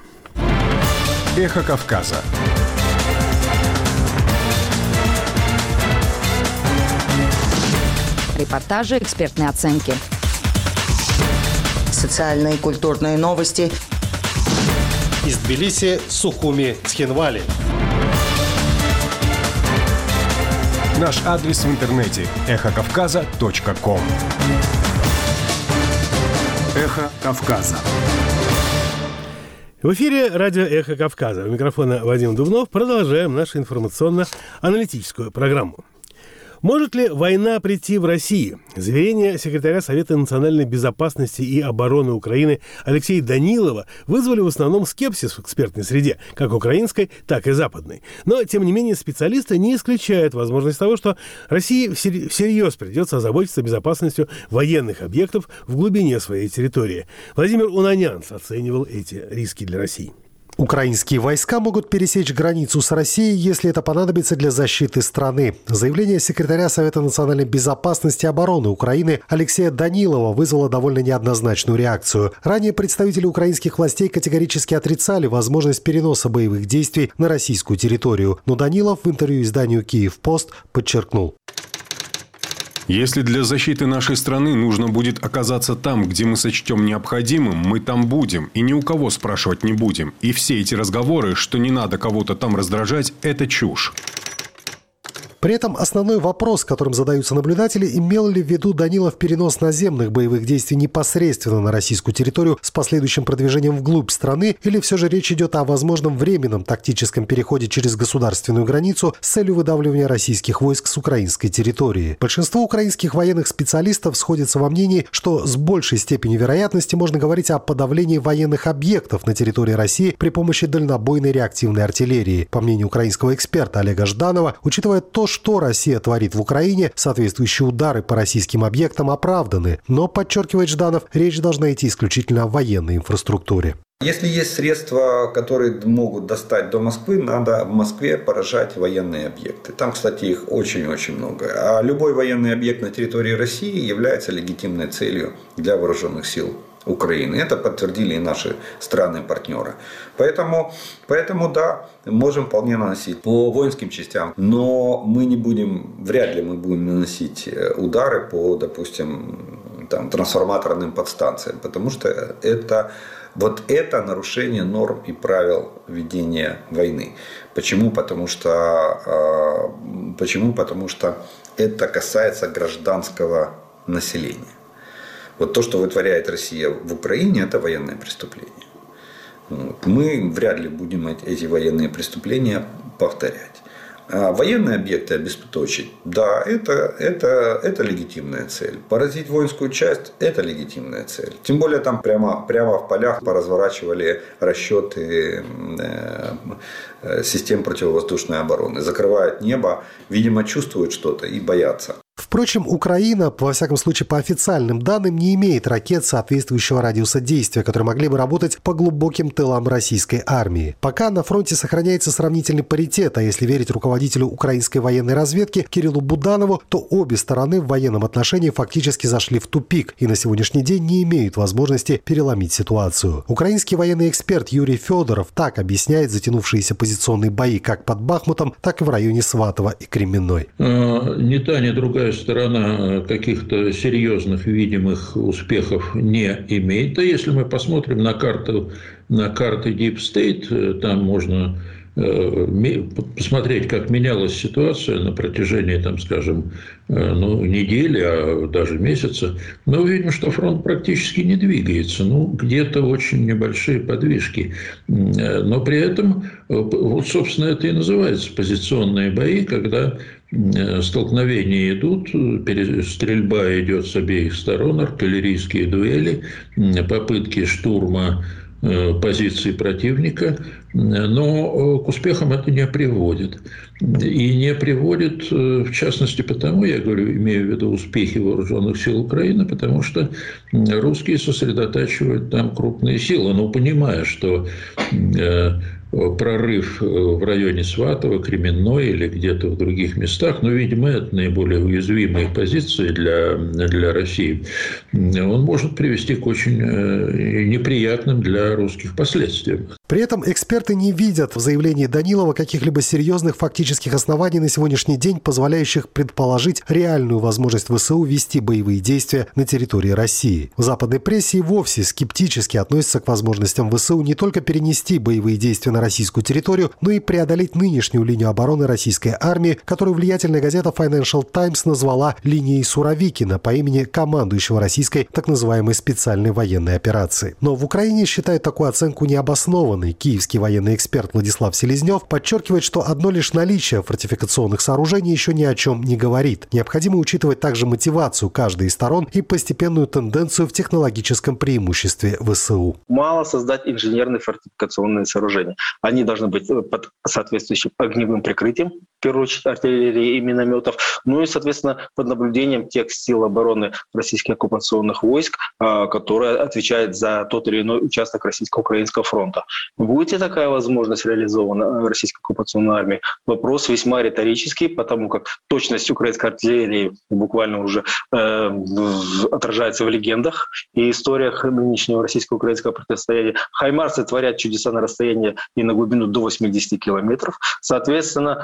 Speaker 8: Эхо Кавказа.
Speaker 11: Репортажи, экспертные оценки.
Speaker 2: Социальные и культурные новости.
Speaker 12: Из Тбилиси, Сухуми, Цхинвали.
Speaker 8: Наш адрес в интернете эхо кавказа точка ком. Эхо Кавказа.
Speaker 1: В эфире радио «Эхо Кавказа». У микрофона Вадим Дубнов. Продолжаем нашу информационно-аналитическую программу. Может ли война прийти в Россию? Заверения секретаря Совета национальной безопасности и обороны Украины Алексея Данилова вызвали в основном скепсис в экспертной среде, как украинской, так и западной. Но, тем не менее, специалисты не исключают возможность того, что России всерьез придется озаботиться безопасностью военных объектов в глубине своей территории. Владимир Унанянц оценивал эти риски для России.
Speaker 12: Украинские войска могут пересечь границу с Россией, если это понадобится для защиты страны. Заявление секретаря Совета национальной безопасности и обороны Украины Алексея Данилова вызвало довольно неоднозначную реакцию. Ранее представители украинских властей категорически отрицали возможность переноса боевых действий на российскую территорию. Но Данилов в интервью изданию «Киев-Пост» подчеркнул:
Speaker 8: Если для защиты нашей страны нужно будет оказаться там, где мы сочтем необходимым, мы там будем и ни у кого спрашивать не будем. И все эти разговоры, что не надо кого-то там раздражать, это чушь.
Speaker 12: При этом основной вопрос, которым задаются наблюдатели, имел ли в виду Данилов перенос наземных боевых действий непосредственно на российскую территорию с последующим продвижением вглубь страны, или все же речь идет о возможном временном тактическом переходе через государственную границу с целью выдавливания российских войск с украинской территории. Большинство украинских военных специалистов сходятся во мнении, что с большей степенью вероятности можно говорить о подавлении военных объектов на территории России при помощи дальнобойной реактивной артиллерии. По мнению украинского эксперта Олега Жданова, учитывая то, что Россия творит в Украине, соответствующие удары по российским объектам оправданы. Но, подчеркивает Жданов, речь должна идти исключительно о военной инфраструктуре.
Speaker 13: Если есть средства, которые могут достать до Москвы, надо в Москве поражать военные объекты. Там, кстати, их очень-очень много. А любой военный объект на территории России является легитимной целью для вооруженных сил Украины. Это подтвердили и наши страны-партнеры. Поэтому, поэтому, да, можем вполне наносить по воинским частям, но мы не будем, вряд ли мы будем наносить удары по, допустим, там, трансформаторным подстанциям, потому что это, вот это нарушение норм и правил ведения войны. Почему? Потому что, почему? Потому что это касается гражданского населения. Вот то, что вытворяет Россия в Украине, это военное преступление. Мы вряд ли будем эти военные преступления повторять. А военные объекты обеспечить, да, это, это, это легитимная цель. Поразить воинскую часть – это легитимная цель. Тем более там прямо, прямо в полях поразворачивали расчеты э, систем противовоздушной обороны. Закрывают небо, видимо, чувствуют что-то и боятся.
Speaker 12: Впрочем, Украина, во всяком случае по официальным данным, не имеет ракет соответствующего радиуса действия, которые могли бы работать по глубоким тылам российской армии. Пока на фронте сохраняется сравнительный паритет, а если верить руководителю украинской военной разведки Кириллу Буданову, то обе стороны в военном отношении фактически зашли в тупик и на сегодняшний день не имеют возможности переломить ситуацию. Украинский военный эксперт Юрий Федоров так объясняет затянувшиеся позиционные бои как под Бахмутом, так и в районе Сватова и Кременной.
Speaker 14: Ни та, ни другая сторона каких-то серьезных видимых успехов не имеет. А если мы посмотрим на карту, на карты Deep State, там можно посмотреть, как менялась ситуация на протяжении, там, скажем, ну, недели, а даже месяца, мы увидим, что фронт практически не двигается. Ну, где-то очень небольшие подвижки. Но при этом, вот, собственно, это и называется позиционные бои, когда столкновения идут, стрельба идет с обеих сторон, артиллерийские дуэли, попытки штурма позиции противника, но к успехам это не приводит. И не приводит, в частности, потому, я говорю, имею в виду успехи вооруженных сил Украины, потому что русские сосредотачивают там крупные силы, но понимая, что прорыв в районе Сватова, Кременной или где-то в других местах, но, видимо, это наиболее уязвимые позиции для, для России, он может привести к очень неприятным для русских последствиям.
Speaker 12: При этом эксперты не видят в заявлении Данилова каких-либо серьезных фактических оснований на сегодняшний день, позволяющих предположить реальную возможность ВСУ вести боевые действия на территории России. В западной прессе и вовсе скептически относятся к возможностям ВСУ не только перенести боевые действия на российскую территорию, но и преодолеть нынешнюю линию обороны российской армии, которую влиятельная газета Financial Times назвала линией Суровикина по имени командующего российской так называемой специальной военной операции. Но в Украине считают такую оценку необоснованной. Киевский военный эксперт Владислав Селезнев подчеркивает, что одно лишь наличие фортификационных сооружений еще ни о чем не говорит. Необходимо учитывать также мотивацию каждой из сторон и постепенную тенденцию в технологическом преимуществе ВСУ.
Speaker 15: Мало создать инженерные фортификационные сооружения. Они должны быть под соответствующим огневым прикрытием, в первую очередь артиллерии и минометов, ну и, соответственно, под наблюдением тех сил обороны российских оккупационных войск, которые отвечают за тот или иной участок российско-украинского фронта. Будет ли такая возможность реализована российской оккупационной армией? Вопрос весьма риторический, потому как точность украинской артиллерии буквально уже э, отражается в легендах и историях нынешнего российско-украинского противостояния. Хаймарсы творят чудеса на расстоянии и на глубину до восьмидесяти километров. Соответственно, говорить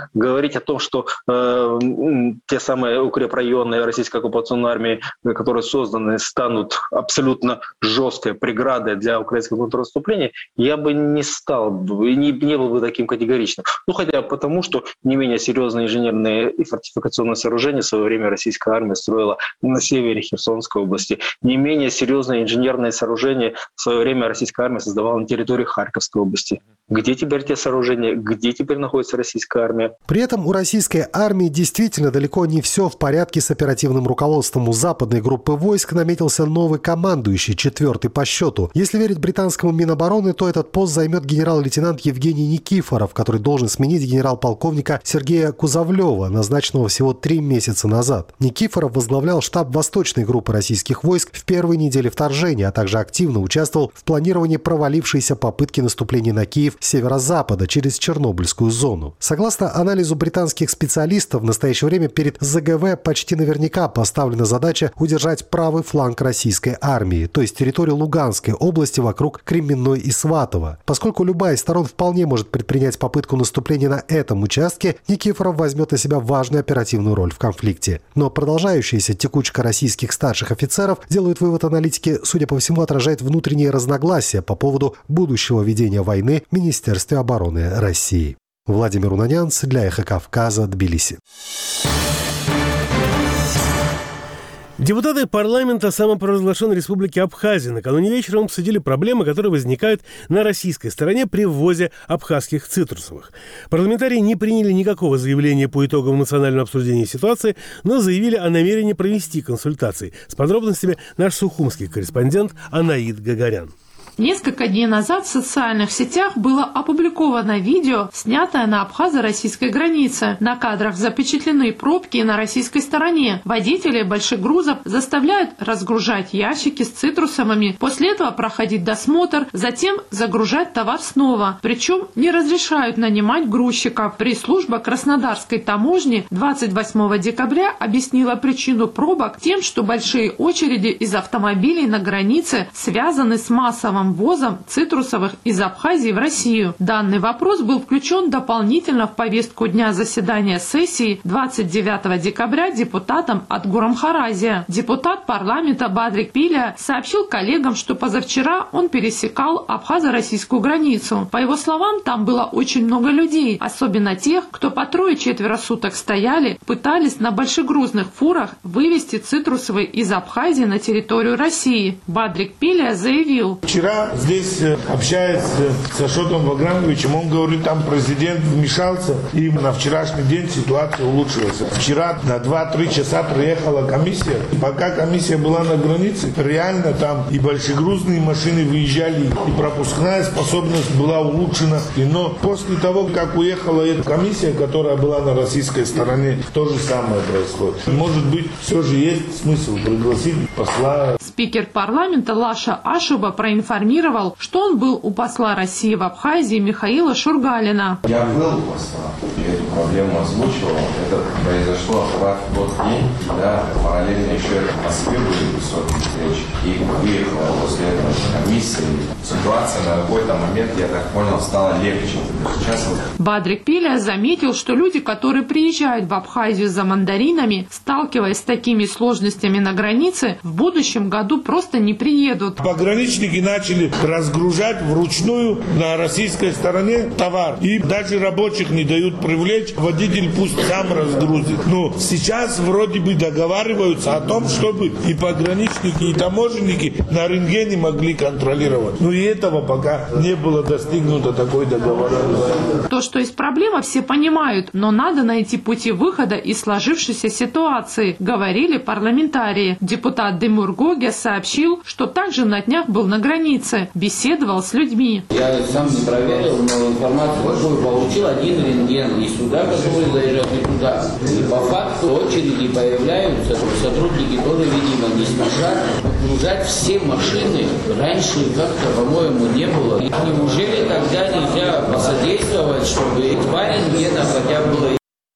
Speaker 15: говорить о том, что э, те самые укрепрайоны российской оккупационной армии, которые созданы, станут абсолютно жесткой преградой для украинского контрнаступления, я бы не стал, не, не был бы таким категоричным. Ну, хотя потому, что не менее серьезные инженерные и фортификационные сооружения в свое время российская армия строила на севере Херсонской области. Не менее серьезные инженерные сооружения в свое время российская армия создавала на территории Харьковской области. Где теперь те сооружения? Где теперь находится российская армия?
Speaker 12: При этом у российской армии действительно далеко не все в порядке с оперативным руководством. У западной группы войск наметился новый командующий, четвертый по счету. Если верить британскому Минобороны, то этот пост займет генерал-лейтенант Евгений Никифоров, который должен сменить генерал-полковника Сергея Кузовлева, назначенного всего три месяца назад. Никифоров возглавлял штаб восточной группы российских войск в первой неделе вторжения, а также активно участвовал в планировании провалившейся попытки наступления на Киев с северо-запада через Чернобыльскую зону. Согласно анализу британских специалистов, в настоящее время перед ЗГВ почти наверняка поставлена задача удержать правый фланг российской армии, то есть территорию Луганской области вокруг Кременной и Сватово. Поскольку любая из сторон вполне может предпринять попытку наступления на этом участке, Никифоров возьмет на себя важную оперативную роль в конфликте. Но продолжающаяся текучка российских старших офицеров, делают вывод аналитики, судя по всему, отражает внутренние разногласия по поводу будущего ведения войны в Министерстве обороны России. Владимир Унанянц для «Эхо Кавказа», Тбилиси.
Speaker 1: Депутаты парламента самопровозглашенной республики Абхазия накануне вечером обсудили проблемы, которые возникают на российской стороне при ввозе абхазских цитрусовых. Парламентарии не приняли никакого заявления по итогам национального обсуждения ситуации, но заявили о намерении провести консультации. С подробностями наш сухумский корреспондент Анаид Гагарян.
Speaker 16: Несколько дней назад в социальных сетях было опубликовано видео, снятое на абхазо-российской границе. На кадрах запечатлены пробки на российской стороне. Водители больших грузов заставляют разгружать ящики с цитрусовыми, после этого проходить досмотр, затем загружать товар снова. Причем не разрешают нанимать грузчиков. Пресс-служба Краснодарской таможни двадцать восьмого декабря объяснила причину пробок тем, что большие очереди из автомобилей на границе связаны с массовым ввозом цитрусовых из Абхазии в Россию. Данный вопрос был включен дополнительно в повестку дня заседания сессии двадцать девятого декабря депутатом от Гурамхаразия. Депутат парламента Бадрик Пиля сообщил коллегам, что позавчера он пересекал абхазо-российскую границу. По его словам, там было очень много людей, особенно тех, кто по трое-четверо суток стояли, пытались на большегрузных фурах вывезти цитрусовые из Абхазии на территорию России. Бадрик Пиля заявил:
Speaker 17: «Вчера здесь, общаясь с Ашотом Ваграновичем, он говорит, там президент вмешался, и на вчерашний день ситуация улучшилась. Вчера на два-три часа приехала комиссия. Пока комиссия была на границе, реально там и большегрузные машины выезжали, и пропускная способность была улучшена. Но после того, как уехала эта комиссия, которая была на российской стороне, то же самое происходит. Может быть, все же есть смысл пригласить посла».
Speaker 16: Спикер парламента Лаша Ашуба проинформировал, что он был у посла России в Абхазии Михаила Шургалина.
Speaker 18: Я был у посла, и эту проблему озвучивал. Это произошло в тот день, когда параллельно еще в Москве были высокие встречи. И выехала после этого комиссии. Ситуация на какой-то момент, я так понял, стала легче. Сейчас...
Speaker 16: Бадрик Пиля заметил, что люди, которые приезжают в Абхазию за мандаринами, сталкиваясь с такими сложностями на границе, в будущем году просто не приедут.
Speaker 17: Пограничники начали разгружать вручную на российской стороне товар. И даже рабочих не дают привлечь. Водитель пусть сам разгрузит. Но сейчас вроде бы договариваются о том, чтобы и пограничники, и таможенники на рентгене могли контролировать. Но и этого пока не было достигнуто такой договоренности.
Speaker 16: То, что есть проблема, все понимают, но надо найти пути выхода из сложившейся ситуации, говорили парламентарии. Депутат Демур Гоге сообщил, что также на днях был на границе, беседовал с людьми.
Speaker 19: Я сам не проверил, но информацию такую получил один рентген и сюда, который заезжает, и туда. И по факту очереди появляются, сотрудники тоже, видимо, не спешат отгружать все машины. Раньше как-то, по-моему, не было. И неужели тогда нельзя посодействовать, чтобы два рентгена хотя бы было?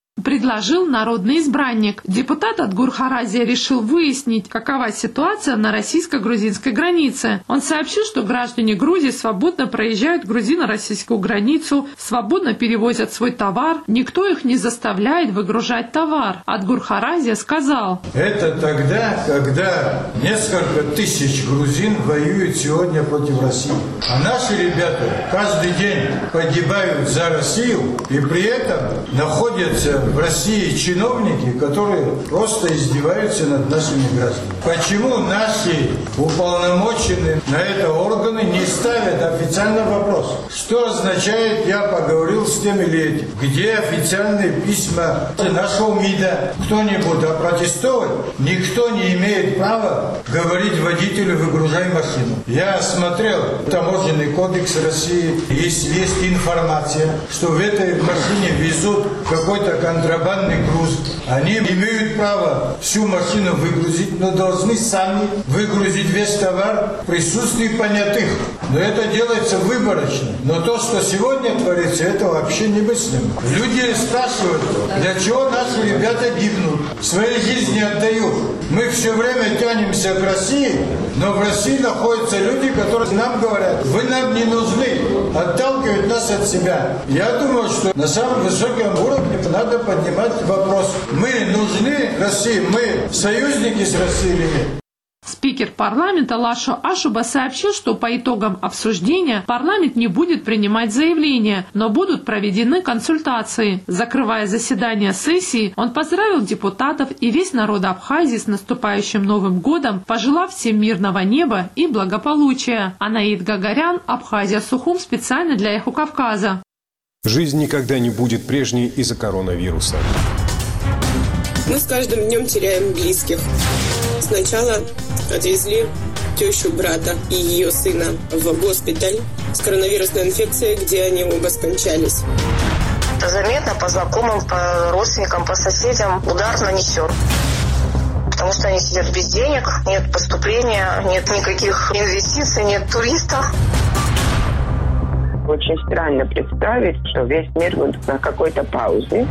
Speaker 16: предложил народный избранник. Депутат от Гурхаразия решил выяснить, какова ситуация на российско-грузинской границе. Он сообщил, что граждане Грузии свободно проезжают грузино-российскую границу, свободно перевозят свой товар, никто их не заставляет выгружать товар. От Гурхаразия сказал:
Speaker 20: это тогда, когда несколько тысяч грузин воюют сегодня против России. А наши ребята каждый день погибают за Россию, и при этом находятся в России чиновники, которые просто издеваются над нашими гражданами. Почему наши уполномоченные на это органы не ставят официальный вопрос? Что означает «я поговорил с тем или этим»? Где официальные письма нашего МИДа? Кто-нибудь опротестовать? Никто не имеет права говорить водителю «выгружай машину». Я смотрел таможенный кодекс России, есть, есть информация, что в этой машине везут какой-то контрабандный груз. Они имеют право всю машину выгрузить, но должны сами выгрузить весь товар в присутствии понятых. Но это делается выборочно. Но то, что сегодня творится, это вообще немыслимо. Люди спрашивают, для чего наши ребята гибнут, свои жизни отдают. Мы все время тянемся к России, но в России находятся люди, которые нам говорят: вы нам не нужны, отталкивают нас от себя. Я думаю, что на самом высоком уровне надо поднимать вопрос: мы нужны России, мы союзники с Россией или нет?
Speaker 16: Спикер парламента Лашо Ашуба сообщил, что по итогам обсуждения парламент не будет принимать заявления, но будут проведены консультации. Закрывая заседание сессии, он поздравил депутатов и весь народ Абхазии с наступающим Новым годом, пожелав всем мирного неба и благополучия. Анаид Гагарян, Абхазия, Сухум, специально для Эхо Кавказа.
Speaker 8: Жизнь никогда не будет прежней из-за коронавируса.
Speaker 21: Мы с каждым днем теряем близких. Сначала отвезли тещу брата и ее сына в госпиталь с коронавирусной инфекцией, где они оба скончались.
Speaker 22: Заметно по знакомым, по родственникам, по соседям удар нанесен. Потому что они сидят без денег, нет поступления, нет никаких инвестиций, нет туристов.
Speaker 23: Очень странно представить, что весь мир будет на какой-то паузе.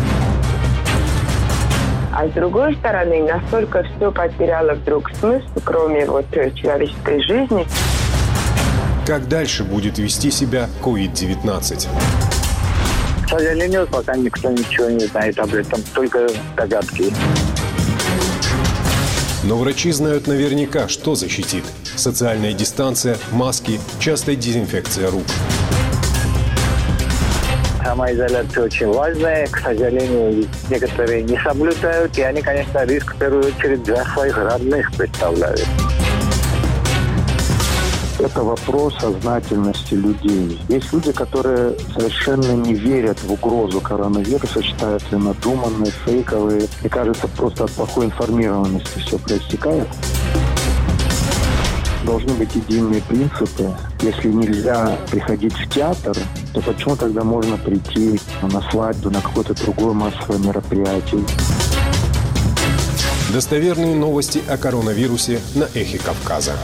Speaker 23: А с другой стороны, настолько все потеряло вдруг смысл, кроме вот человеческой жизни.
Speaker 8: Как дальше будет вести себя ковид девятнадцать?
Speaker 23: К сожалению, пока никто ничего не знает об этом, только догадки.
Speaker 8: Но врачи знают наверняка, что защитит. Социальная дистанция, маски, частая дезинфекция рук.
Speaker 23: Самоизоляция очень важная. К сожалению, некоторые не соблюдают. И они, конечно, риск в первую очередь для своих родных представляют.
Speaker 24: Это вопрос сознательности людей. Есть люди, которые совершенно не верят в угрозу коронавируса, считают ее надуманные, фейковые. Мне кажется, просто от плохой информированности все проистекает. Должны быть единые принципы. Если нельзя приходить в театр, то почему тогда можно прийти на свадьбу, на какое-то другое массовое мероприятие?
Speaker 8: Достоверные новости о коронавирусе на Эхе Кавказа.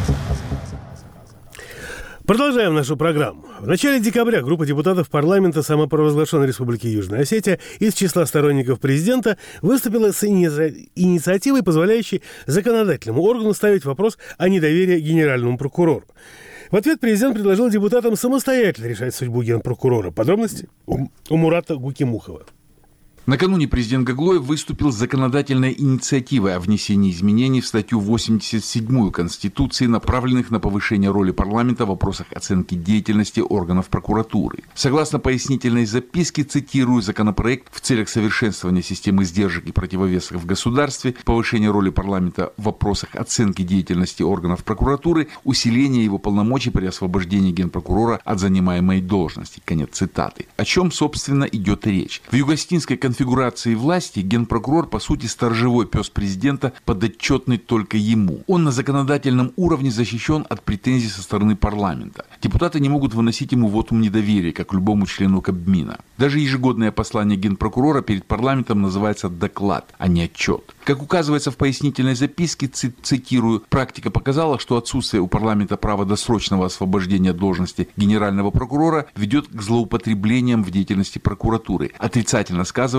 Speaker 1: Продолжаем нашу программу. В начале декабря группа депутатов парламента самопровозглашенной Республики Южная Осетия из числа сторонников президента выступила с инициативой, позволяющей законодательному органу ставить вопрос о недоверии генеральному прокурору. В ответ президент предложил депутатам самостоятельно решать судьбу генпрокурора. Подробности у Мурата Гукимухова.
Speaker 3: Накануне президент Гаглоев выступил с законодательной инициативой о внесении изменений в статью восемьдесят седьмую Конституции, направленных на повышение роли парламента в вопросах оценки деятельности органов прокуратуры. Согласно пояснительной записке, цитирую, законопроект в целях совершенствования системы сдержек и противовесов в государстве, повышения роли парламента в вопросах оценки деятельности органов прокуратуры, усиления его полномочий при освобождении генпрокурора от занимаемой должности. Конец цитаты. О чем, собственно, идет речь? В югостинской конференции конфигурации власти генпрокурор, по сути, сторожевой пес президента, подотчетный только ему. Он на законодательном уровне защищен от претензий со стороны парламента. Депутаты не могут выносить ему вотум недоверия, как любому члену Кабмина. Даже ежегодное послание генпрокурора перед парламентом называется доклад, а не отчет. Как указывается в пояснительной записке, цитирую, практика показала, что отсутствие у парламента права досрочного освобождения должности генерального прокурора ведет к злоупотреблениям в деятельности прокуратуры. Отрицательно сказывается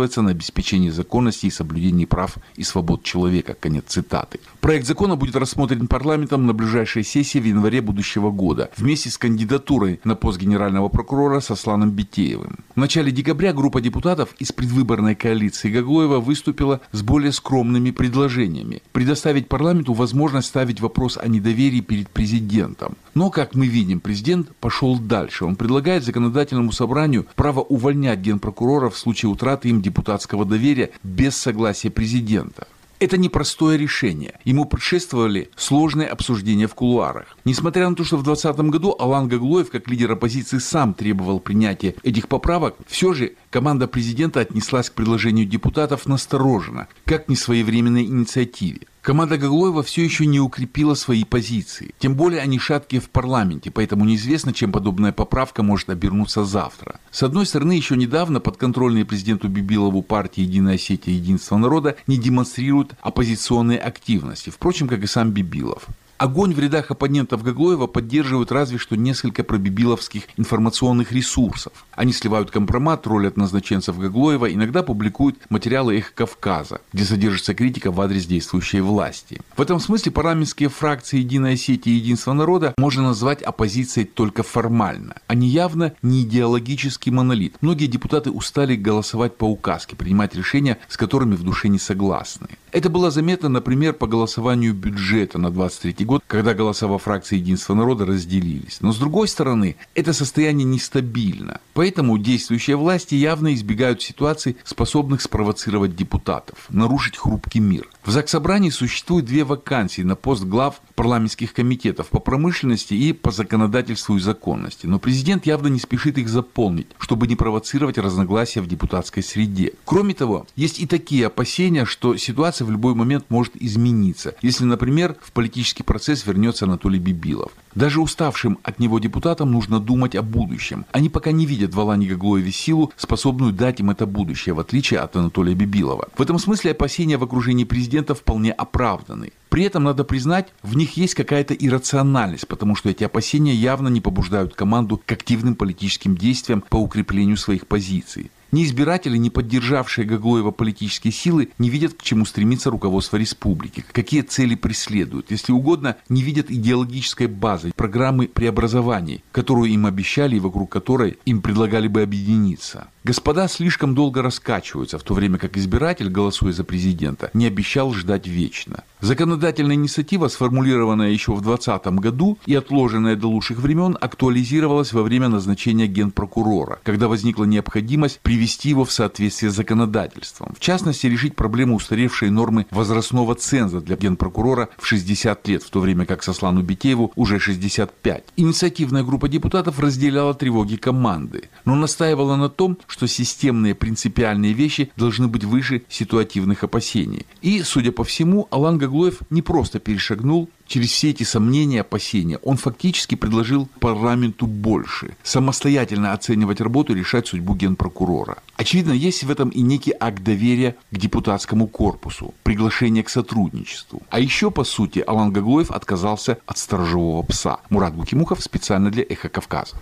Speaker 3: нацеливается на обеспечение законности и соблюдение прав и свобод человека. Конец цитаты. Проект закона будет рассмотрен парламентом на ближайшей сессии в январе будущего года вместе с кандидатурой на пост генерального прокурора Сосланом Битеевым. В начале декабря группа депутатов из предвыборной коалиции Гаглоева выступила с более скромными предложениями. Предоставить парламенту возможность ставить вопрос о недоверии перед президентом. Но, как мы видим, президент пошел дальше. Он предлагает законодательному собранию право увольнять генпрокурора в случае утраты им депутатского доверия без согласия президента. Это непростое решение. Ему предшествовали сложные обсуждения в кулуарах. Несмотря на то, что в двадцатом году Алан Гаглоев, как лидер оппозиции, сам требовал принятия этих поправок, все же команда президента отнеслась к предложению депутатов настороженно, как к несвоевременной инициативе. Команда Гаглоева все еще не укрепила свои позиции. Тем более они шаткие в парламенте, поэтому неизвестно, чем подобная поправка может обернуться завтра. С одной стороны, еще недавно подконтрольные президенту Бибилову партии «Единая Осетия» и «Единство народа» не демонстрируют оппозиционной активности, впрочем, как и сам Бибилов. Огонь в рядах оппонентов Гаглоева поддерживают разве что несколько пробибиловских информационных ресурсов. Они сливают компромат, ролят назначенцев Гаглоева, иногда публикуют материалы «Эхо Кавказа», где содержится критика в адрес действующей власти. В этом смысле парламентские фракции «Единая Осетия» и «Единство народа» можно назвать оппозицией только формально. Они явно не идеологический монолит. Многие депутаты устали голосовать по указке, принимать решения, с которыми в душе не согласны. Это было заметно, например, по голосованию бюджета на двадцать третий год, когда голоса во фракции «Единство народа» разделились. Но с другой стороны, это состояние нестабильно. Поэтому действующие власти явно избегают ситуаций, способных спровоцировать депутатов, нарушить хрупкий мир. В Заксобрании существует две вакансии на пост глав парламентских комитетов по промышленности и по законодательству и законности. Но президент явно не спешит их заполнить, чтобы не провоцировать разногласия в депутатской среде. Кроме того, есть и такие опасения, что ситуация в любой момент может измениться, если, например, в политический процесс вернется Анатолий Бибилов. Даже уставшим от него депутатам нужно думать о будущем. Они пока не видят в Алане Гаглоеве силу, способную дать им это будущее, в отличие от Анатолия Бибилова. В этом смысле опасения в окружении президента вполне оправданы. При этом, надо признать, в них есть какая-то иррациональность, потому что эти опасения явно не побуждают команду к активным политическим действиям по укреплению своих позиций. Ни избиратели, ни поддержавшие Гаглоева политические силы не видят, к чему стремится руководство республики, какие цели преследуют. Если угодно, не видят идеологической базы, программы преобразований, которую им обещали и вокруг которой им предлагали бы объединиться. Господа слишком долго раскачиваются, в то время как избиратель, голосуя за президента, не обещал ждать вечно. Законодательная инициатива, сформулированная еще в двадцатом году и отложенная до лучших времен, актуализировалась во время назначения генпрокурора, когда возникла необходимость привести его в соответствие с законодательством. В частности, решить проблему устаревшей нормы возрастного ценза для генпрокурора в шестьдесят лет, в то время как Сослану Битееву уже шестьдесят пять. Инициативная группа депутатов разделяла тревоги команды, но настаивала на том, что системные принципиальные вещи должны быть выше ситуативных опасений. И, судя по всему, Алан Гаглоев не просто перешагнул через все эти сомнения и опасения. Он фактически предложил парламенту больше. Самостоятельно оценивать работу и решать судьбу генпрокурора. Очевидно, есть в этом и некий акт доверия к депутатскому корпусу, приглашение к сотрудничеству. А еще, по сути, Алан Гаглоев отказался от сторожевого пса. Мурат Гукимухов специально для «Эхо Кавказа».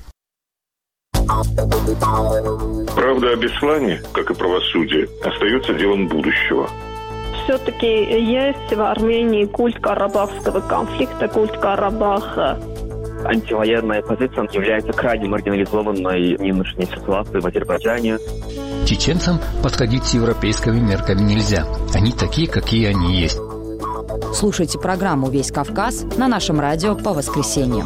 Speaker 4: Правда о Беслане, как и правосудие, остается делом будущего.
Speaker 6: Все-таки есть в Армении культ карабахского конфликта, культ Карабаха.
Speaker 7: Антивоенная позиция является крайне маргинализованной в нынешней ситуации в Азербайджане.
Speaker 9: Чеченцам подходить с европейскими мерками нельзя. Они такие, какие они есть.
Speaker 11: Слушайте программу «Весь Кавказ» на нашем радио по воскресеньям.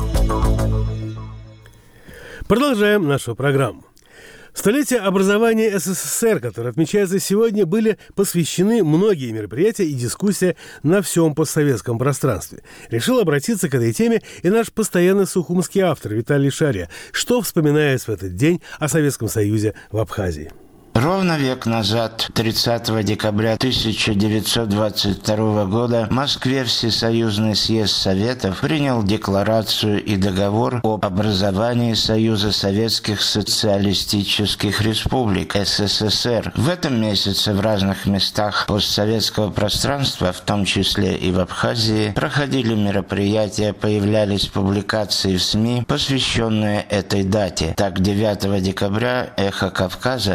Speaker 1: Продолжаем нашу программу. Столетия образования СССР, которые отмечаются сегодня, были посвящены многие мероприятия и дискуссия на всем постсоветском пространстве. Решил обратиться к этой теме и наш постоянный сухумский автор Виталий Шария, что вспоминает в этот день о Советском Союзе в Абхазии.
Speaker 25: Ровно век назад, тридцатого декабря тысяча девятьсот двадцать второго года, в Москве Всесоюзный съезд Советов принял декларацию и договор об образовании Союза Советских Социалистических Республик СССР. В этом месяце в разных местах постсоветского пространства, в том числе и в Абхазии, проходили мероприятия, появлялись публикации в СМИ, посвященные этой дате. Так, девятого декабря «Эхо Кавказа» рассказывает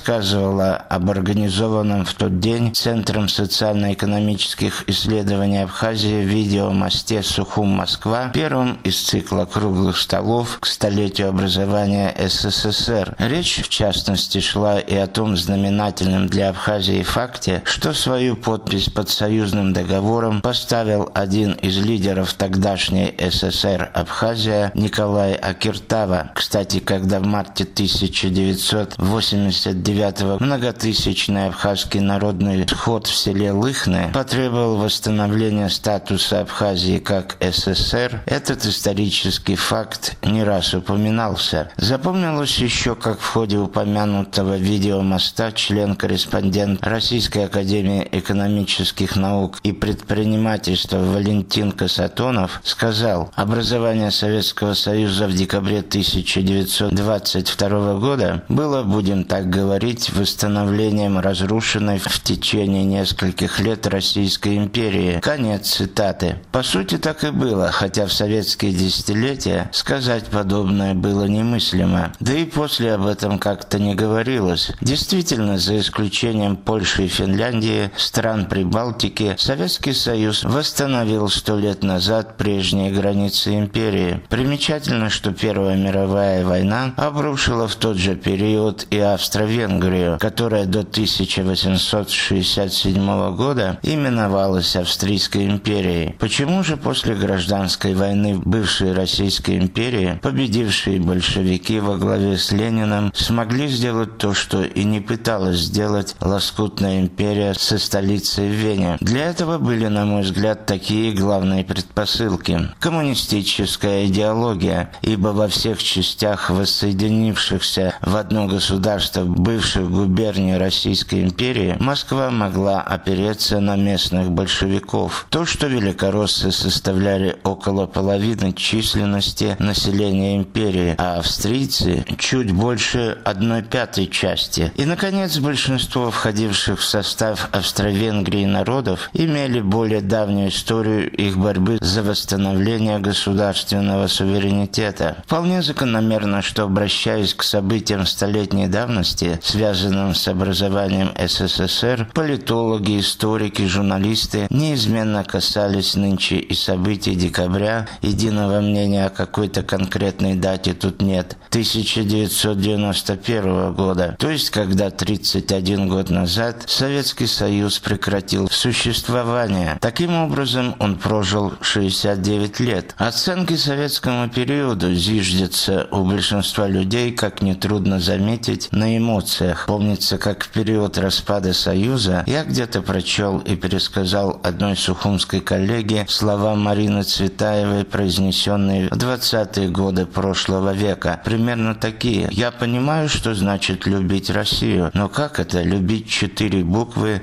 Speaker 25: рассказывала об организованном в тот день Центром социально-экономических исследований Абхазии видеомосте «Сухум-Москва», первом из цикла круглых столов к столетию образования СССР. Речь, в частности, шла и о том знаменательном для Абхазии факте, что свою подпись под союзным договором поставил один из лидеров тогдашней ССР Абхазия Николай Акиртава. Кстати, когда в марте тысяча девятьсот восемьдесят девятого многотысячный абхазский народный сход в селе Лыхны потребовал восстановления статуса Абхазии как СССР, этот исторический факт не раз упоминался. Запомнилось еще, как в ходе упомянутого видеомоста член-корреспондент Российской академии экономических наук и предпринимательства Валентин Касатонов сказал: образование Советского Союза в декабре тысяча девятьсот двадцать второго года было, будем так говорить, восстановлением разрушенной в течение нескольких лет Российской империи. Конец цитаты. По сути, так и было, хотя в советские десятилетия сказать подобное было немыслимо. Да и после об этом как-то не говорилось. Действительно, за исключением Польши и Финляндии, стран Прибалтики, Советский Союз восстановил сто лет назад прежние границы империи. Примечательно, что Первая мировая война обрушила в тот же период и Австро-Венгрию, которая до тысяча восемьсот шестьдесят седьмого года именовалась Австрийской империей. Почему же после гражданской войны бывшей Российской империи победившие большевики во главе с Лениным смогли сделать то, что и не пыталась сделать лоскутная империя со столицей в Вене? Для этого были, на мой взгляд, такие главные предпосылки. Коммунистическая идеология, ибо во всех частях воссоединившихся в одно государство бывших губерний Российской империи Москва могла опереться на местных большевиков. То, что великороссы составляли около половины численности населения империи, а австрийцы чуть больше одной пятой части. И, наконец, большинство входивших в состав Австро-Венгрии народов имели более давнюю историю их борьбы за восстановление государственного суверенитета. Вполне закономерно, что, обращаясь к событиям столетней давности, связанным с образованием СССР, политологи, историки, журналисты неизменно касались нынче и событий декабря. Единого мнения о какой-то конкретной дате тут нет. тысяча девятьсот девяносто первого года, то есть когда тридцать один год назад Советский Союз прекратил существование. Таким образом, он прожил шестьдесят девять лет. Оценки советскому периоду зиждятся у большинства людей, как нетрудно заметить, на эмоциях. Помнится, как в период распада Союза я где-то прочел и пересказал одной сухумской коллеге слова Марины Цветаевой, произнесенные в двадцатые годы прошлого века. Примерно такие: «Я понимаю, что значит любить Россию, но как это любить четыре буквы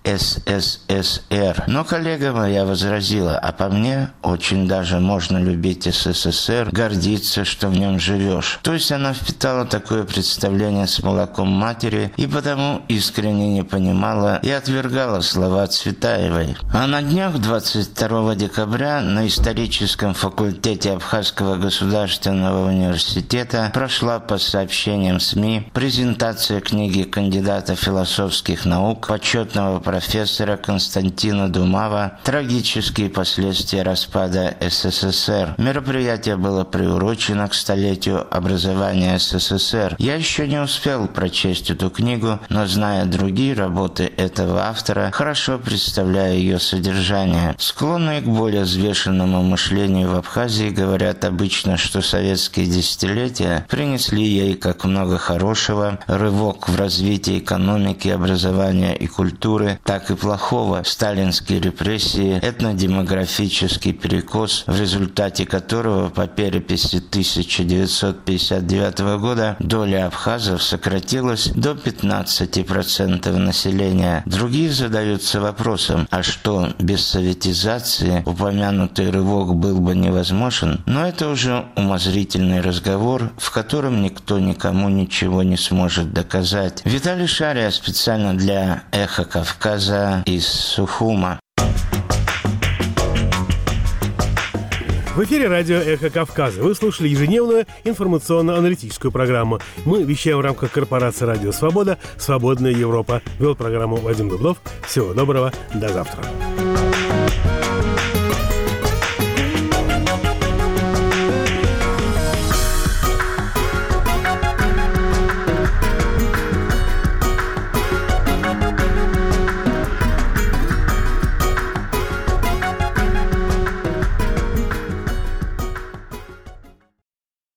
Speaker 25: СССР?» Но коллега моя возразила: «А по мне, очень даже можно любить СССР, гордиться, что в нем живешь». То есть она впитала такое представление с молоком матери и потому искренне не понимала и отвергала слова Цветаевой. А на днях двадцать второго декабря на историческом факультете Абхазского государственного университета прошла, по сообщениям СМИ, презентация книги кандидата философских наук, почетного профессора Константина Думава «Трагические последствия распада СССР». Мероприятие было приурочено к столетию образования СССР. Я еще не успел прочесть эту книгу, но, зная другие работы этого автора, хорошо представляю ее содержание. Склонные к более взвешенному мышлению в Абхазии говорят обычно, что советские десятилетия принесли ей как много хорошего, рывок в развитии экономики, образования и культуры, так и плохого, сталинские репрессии, этнодемографический перекос, в результате которого по переписи тысяча девятьсот пятьдесят девятого года доля абхазов сократилась до пятнадцати процентов населения. Другие задаются вопросом: а что, без советизации упомянутый рывок был бы невозможен? Но это уже умозрительный разговор, в котором никто никому ничего не сможет доказать. Виталий Шария специально для «Эхо Кавказа» из Сухума.
Speaker 1: В эфире радио «Эхо Кавказа». Вы слушали ежедневную информационно-аналитическую программу. Мы вещаем в рамках корпорации «Радио Свобода», «Свободная Европа». Вел программу Вадим Дубнов. Всего доброго. До завтра.